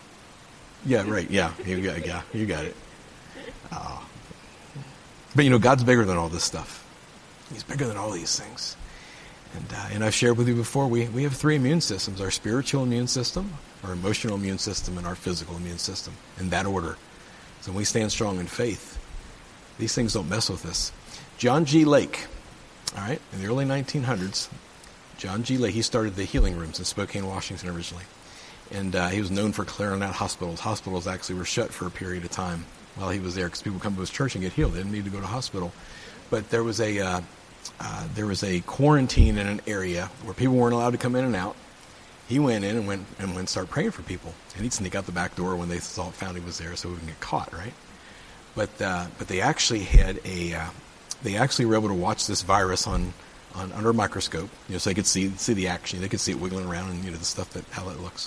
Yeah, right, yeah, you got, yeah, you got it. Uh, but, you know, God's bigger than all this stuff. He's bigger than all these things. And uh, and I've shared with you before, we, we have three immune systems, our spiritual immune system, our emotional immune system, and our physical immune system, in that order. So when we stand strong in faith, these things don't mess with us. John G. Lake, all right, in the early nineteen hundreds, John G. Lake, he started the healing rooms in Spokane, Washington originally. And uh, he was known for clearing out hospitals. Hospitals actually were shut for a period of time while he was there because people would come to his church and get healed. They didn't need to go to hospital. But there was a uh, uh, there was a quarantine in an area where people weren't allowed to come in and out. He went in and went and went and started praying for people, and he'd sneak out the back door when they saw found he was there, so he wouldn't get caught, right? But uh, but they actually had a uh, they actually were able to watch this virus on, on under a microscope, you know, so they could see see the action, they could see it wiggling around, and you know the stuff that how it looks.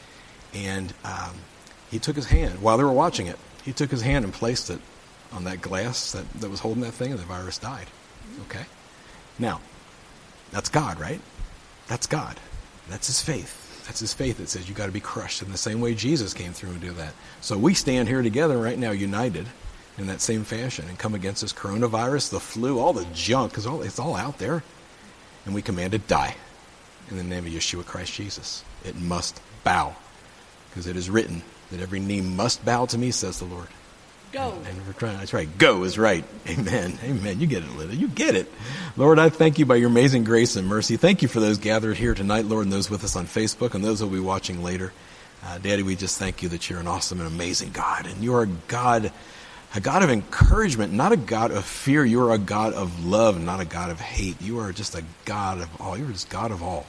And um, he took his hand while they were watching it. He took his hand and placed it on that glass that, that was holding that thing, and the virus died. Okay, now that's God, right? That's God. That's his faith. That's his faith that says you got to be crushed in the same way Jesus came through and do that. So we stand here together right now, united in that same fashion, and come against this coronavirus, the flu, all the junk, because all, it's all out there. And we command it die in the name of Yeshua Christ Jesus. It must bow, because it is written that every knee must bow to me, says the Lord. Go. And, and we're trying. That's right. Go is right. Amen. Amen. You get it, Linda. You get it. Lord, I thank you by your amazing grace and mercy. Thank you for those gathered here tonight, Lord, and those with us on Facebook and those who will be watching later. Uh, Daddy, we just thank you that you're an awesome and amazing God. And you are a God, a God of encouragement, not a God of fear. You are a God of love, not a God of hate. You are just a God of all. You are just God of all.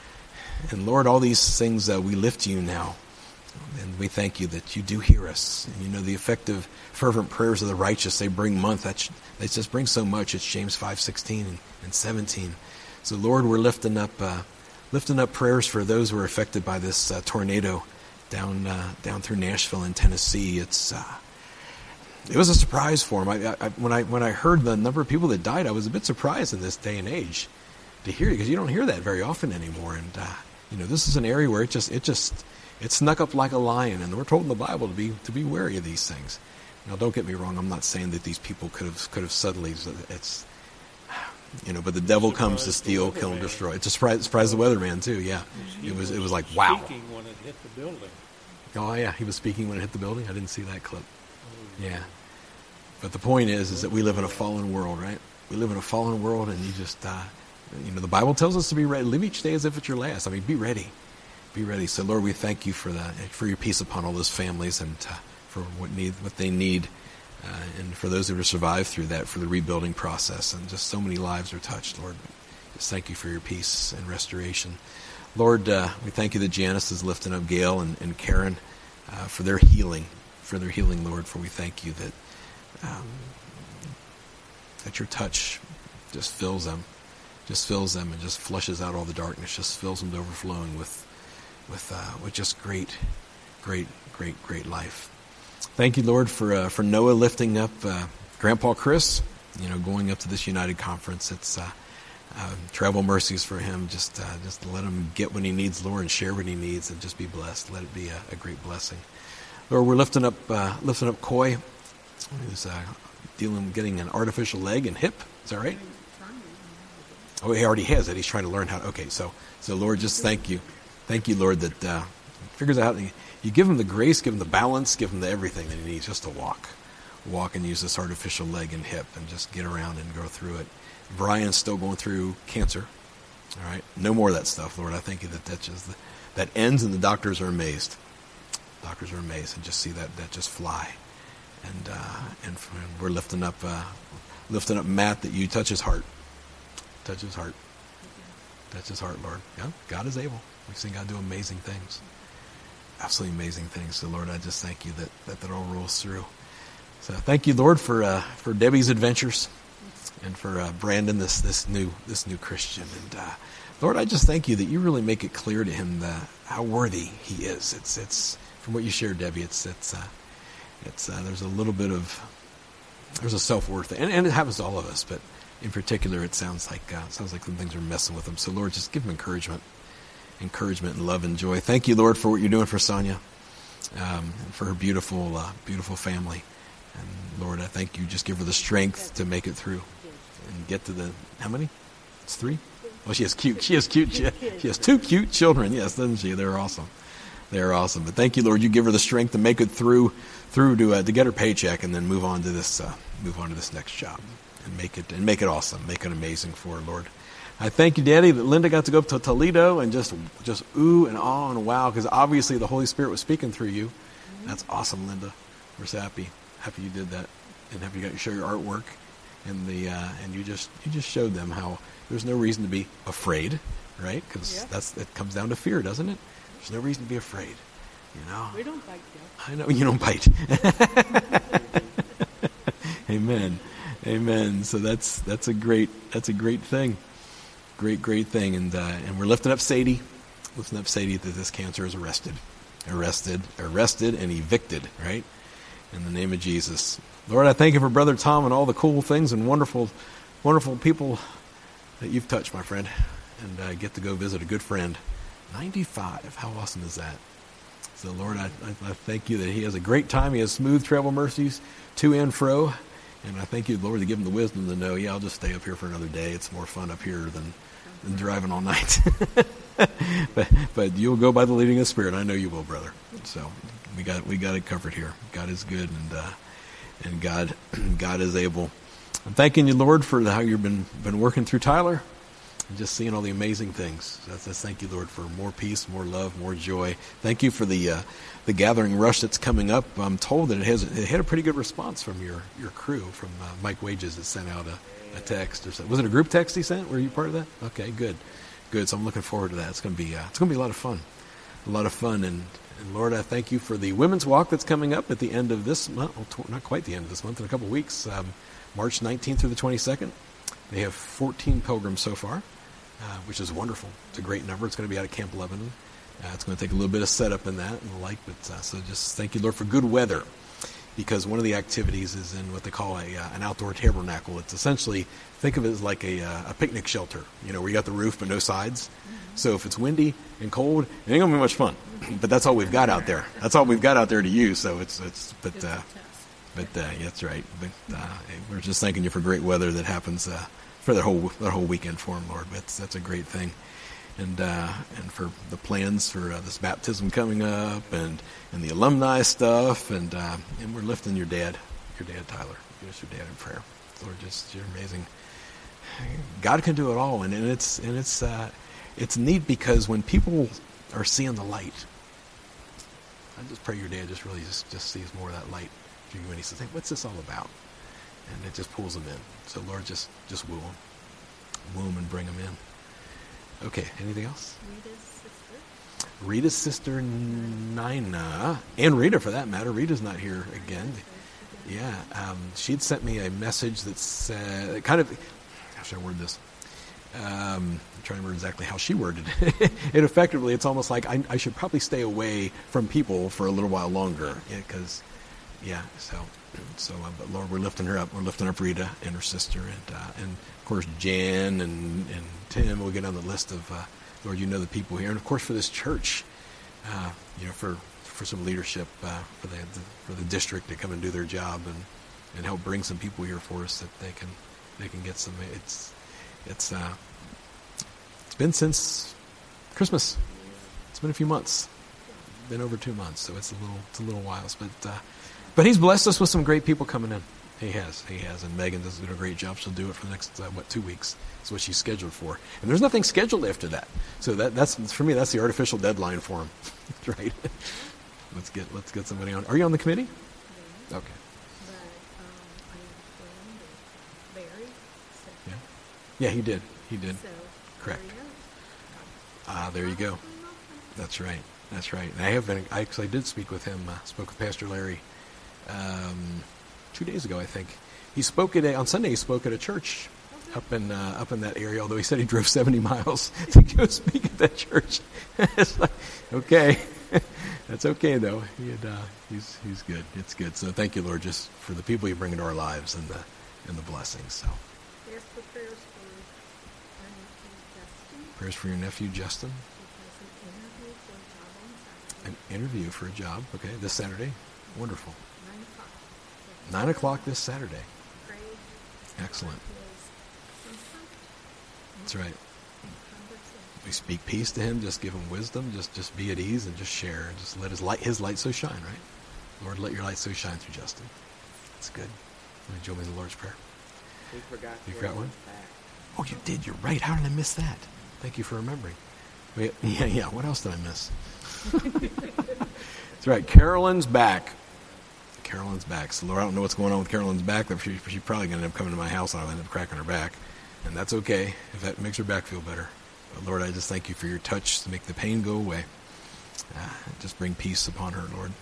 And Lord, all these things uh, we lift to you now. And we thank you that you do hear us. And you know the effective, fervent prayers of the righteous, they bring month. That they just bring so much. It's James five sixteen and, and seventeen. So Lord, we're lifting up uh, lifting up prayers for those who are affected by this uh, tornado down uh, down through Nashville and Tennessee. It's uh, it was a surprise for them. I, I, when I when I heard the number of people that died, I was a bit surprised in this day and age to hear it, because you don't hear that very often anymore. And uh, you know, this is an area where it just it just It snuck up like a lion, and we're told in the Bible to be to be wary of these things. Now, don't get me wrong; I'm not saying that these people could have could have suddenly. It's, you know, but the devil comes to steal, kill, and destroy. It just surprised, surprised the weatherman too. Yeah, it was it was like wow. Speaking when it hit the building. Oh yeah, he was speaking when it hit the building. I didn't see that clip. Yeah, but the point is, is that we live in a fallen world, right? We live in a fallen world, and you just, uh, you know, the Bible tells us to be ready. Live each day as if it's your last. I mean, be ready. Be ready. So, Lord, we thank you for that, for your peace upon all those families, and uh, for what need, what they need uh, and for those that have survived through that, for the rebuilding process. And just so many lives are touched, Lord. Just thank you for your peace and restoration. Lord, uh, we thank you that Janice is lifting up Gail and, and Karen uh, for their healing, for their healing, Lord. For we thank you that um, that your touch just fills them, just fills them and just flushes out all the darkness, just fills them to overflowing with with uh, with just great, great, great, great life. Thank you, Lord, for uh, for Noah lifting up uh, Grandpa Chris, you know, going up to this United Conference. It's uh, uh, travel mercies for him. Just uh, just let him get what he needs, Lord, and share what he needs, and just be blessed. Let it be a, a great blessing. Lord, we're lifting up uh, lifting up Coy, who's uh, dealing with getting an artificial leg and hip. Is that right? Oh, he already has it. He's trying to learn how. Okay, so so Lord, just thank you, thank you, Lord, that uh, figures out. You give him the grace, give him the balance, give him the everything that he needs just to walk, walk and use this artificial leg and hip and just get around and go through it. Brian's still going through cancer. All right, no more of that stuff, Lord. I thank you that that just that ends and the doctors are amazed. Doctors are amazed and just see that that just fly, and uh, and we're lifting up uh, lifting up Matt, that you touch his heart. Touch his heart. Touch his heart, Lord. Yeah, God is able. We've seen God do amazing things. Absolutely amazing things. So, Lord, I just thank you that that, that all rolls through. So thank you, Lord, for uh, for Debbie's adventures and for uh, Brandon, this this new this new Christian. And uh, Lord, I just thank you that you really make it clear to him the, how worthy he is. It's it's from what you shared, Debbie. It's it's uh, it's uh, there's a little bit of there's a self-worth, and, and it happens to all of us, but in particular, it sounds like uh, sounds like some things are messing with him. So, Lord, just give him encouragement, encouragement and love and joy. Thank you, Lord, for what you're doing for Sonia, um, and for her beautiful, uh, beautiful family. And Lord, I thank you. Just give her the strength to make it through and get to the how many? It's three. Well, she has cute. She has cute. She, she has two cute children. Yes, doesn't she? They're awesome. They're awesome. But thank you, Lord. You give her the strength to make it through, through to uh, to get her paycheck, and then move on to this, uh, move on to this next job. And make it and make it awesome, make it amazing for her, Lord. I thank you, Daddy, that Linda got to go up to Toledo and just just ooh and ah and wow, because obviously the Holy Spirit was speaking through you. That's awesome, Linda. We're so happy, happy you did that, and happy you got to show your artwork, and the uh, and you just you just showed them how there's no reason to be afraid, right? Because yeah. that's it comes down to fear, doesn't it? There's no reason to be afraid, you know. We don't bite, though. I know you don't bite. Amen. Amen. So that's that's a great that's a great thing, great great thing, and uh, and we're lifting up Sadie, lifting up Sadie that this cancer is arrested, arrested, arrested, and evicted, right? In the name of Jesus, Lord, I thank you for Brother Tom and all the cool things and wonderful, wonderful people that you've touched, my friend, and I uh, get to go visit a good friend, ninety-five. How awesome is that? So, Lord, I, I I thank you that he has a great time. He has smooth travel mercies to and fro. And I thank you, Lord, to give him the wisdom to know, yeah, I'll just stay up here for another day. It's more fun up here than, than driving all night. but but you'll go by the leading of the Spirit. I know you will, brother. So we got we got it covered here. God is good, and uh, and God God is able. I'm thanking you, Lord, for how you've been been working through Tyler and just seeing all the amazing things. That's, that's thank you, Lord, for more peace, more love, more joy. Thank you for the uh, the gathering rush that's coming up. I'm told that it has it had a pretty good response from your, your crew, from uh, Mike Wages that sent out a, a text or something. Was it a group text he sent? Were you part of that? Okay, good, good. So I'm looking forward to that. It's going to be uh, it's going to be a lot of fun, a lot of fun. And, and Lord, I thank you for the women's walk that's coming up at the end of this month. Well, not quite the end of this month, in a couple of weeks, um, March nineteenth through the twenty-second. They have fourteen pilgrims so far, uh, which is wonderful. It's a great number. It's going to be out at Camp Lebanon. Uh, it's going to take a little bit of setup in that and the like, but uh, so just thank you, Lord, for good weather, because one of the activities is in what they call a uh, an outdoor tabernacle. It's essentially, think of it as like a, uh, a picnic shelter, you know, where you got the roof but no sides. So if it's windy and cold, it ain't going to be much fun. But that's all we've got out there. That's all we've got out there to use. So it's it's but uh, but uh, yeah, that's right. But uh, we're just thanking you for great weather that happens uh, for the whole the whole weekend for them, Lord. That's that's a great thing. And uh, and for the plans for uh, this baptism coming up, and, and the alumni stuff, and uh, and we're lifting your dad, your dad Tyler, just your dad in prayer. Lord, just you're amazing. God can do it all, and, and it's and it's uh, it's neat because when people are seeing the light, I just pray your dad just really just, just sees more of that light after you, and he says, hey, what's this all about? And it just pulls them in. So Lord, just, just woo them. Woo them and bring them in. Okay, anything else? Rita's sister. Rita's sister, Nina, and Rita for that matter. Rita's not here again. Yeah, um, she'd sent me a message that said, kind of, how should I word this? Um, I'm trying to remember exactly how she worded it. It effectively, it's almost like I, I should probably stay away from people for a little while longer, because, yeah, yeah, so, so, uh, but Lord, we're lifting her up. We're lifting up Rita and her sister, and uh, and of course Jan and and Tim. We'll get on the list of uh, Lord, you know the people here, and of course for this church, uh, you know, for for some leadership uh, for the, the for the district to come and do their job and and help bring some people here for us that they can they can get some. It's it's uh, it's been since Christmas. It's been a few months. Been over two months, so it's a little it's a little while. But uh, but he's blessed us with some great people coming in. He has, he has, and Megan does do a great job. She'll do it for the next uh, what two weeks. That's what she's scheduled for, and there's nothing scheduled after that. So that that's for me. That's the artificial deadline for him, right? Let's get let's get somebody on. Are you on the committee? Yeah. Okay. But um, I informed Barry. Yeah. Yeah, he did. He did. So, Correct. there you go. Ah, there you go. That's right. That's right. And I have been. I actually did speak with him. Uh, spoke with Pastor Larry um, two days ago, I think. He spoke at a, on Sunday. He spoke at a church up in uh, up in that area. Although he said he drove seventy miles to go speak at that church. It's like, okay, that's okay though. He had, uh, he's he's good. It's good. So thank you, Lord, just for the people you bring into our lives and the and the blessings. So There's the prayers for our nephew Justin. prayers for your nephew Justin. He has an interview for a job on Saturday. An interview for a job. Okay, this Saturday. Wonderful. Nine o'clock. Nine o'clock this Saturday. Pray. Excellent. His comfort That's right. and conversation. We speak peace to him. Just give him wisdom. Just just be at ease and just share. And just let his light his light so shine. Right, Lord, let your light so shine through Justin. That's good. Let me join me in the Lord's prayer. We forgot. You to forgot one? back. Oh, you did. You're right. How did I miss that? Thank you for remembering. Wait, yeah, yeah. What else did I miss? That's right. Carolyn's back. Carolyn's back. So, Lord, I don't know what's going on with Carolyn's back. But she, she's probably going to end up coming to my house, and I'll end up cracking her back. And that's okay if that makes her back feel better. But, Lord, I just thank you for your touch to make the pain go away. Uh, just bring peace upon her, Lord.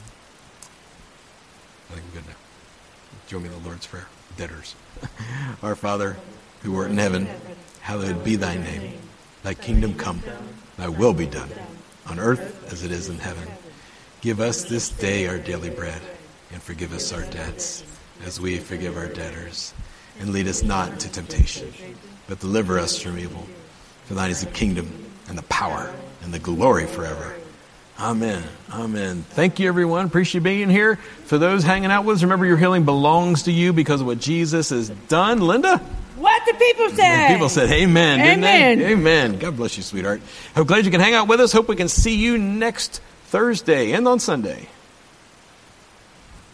I think I'm good now. Join me in the Lord's Prayer. Debtors. Our Father, who art in heaven, hallowed be thy name. Thy kingdom come. Thy will be done, on earth as it is in heaven. Give us this day our daily bread, and forgive us our debts, as we forgive our debtors. And lead us not into temptation, but deliver us from evil. For thine is the kingdom, and the power, and the glory forever. Amen. Amen. Thank you, everyone. Appreciate being here. For those hanging out with us, remember your healing belongs to you because of what Jesus has done. Linda? What the people say? And people said amen, didn't Amen. they? Amen. God bless you, sweetheart. I'm glad you can hang out with us. Hope we can see you next Thursday and on Sunday.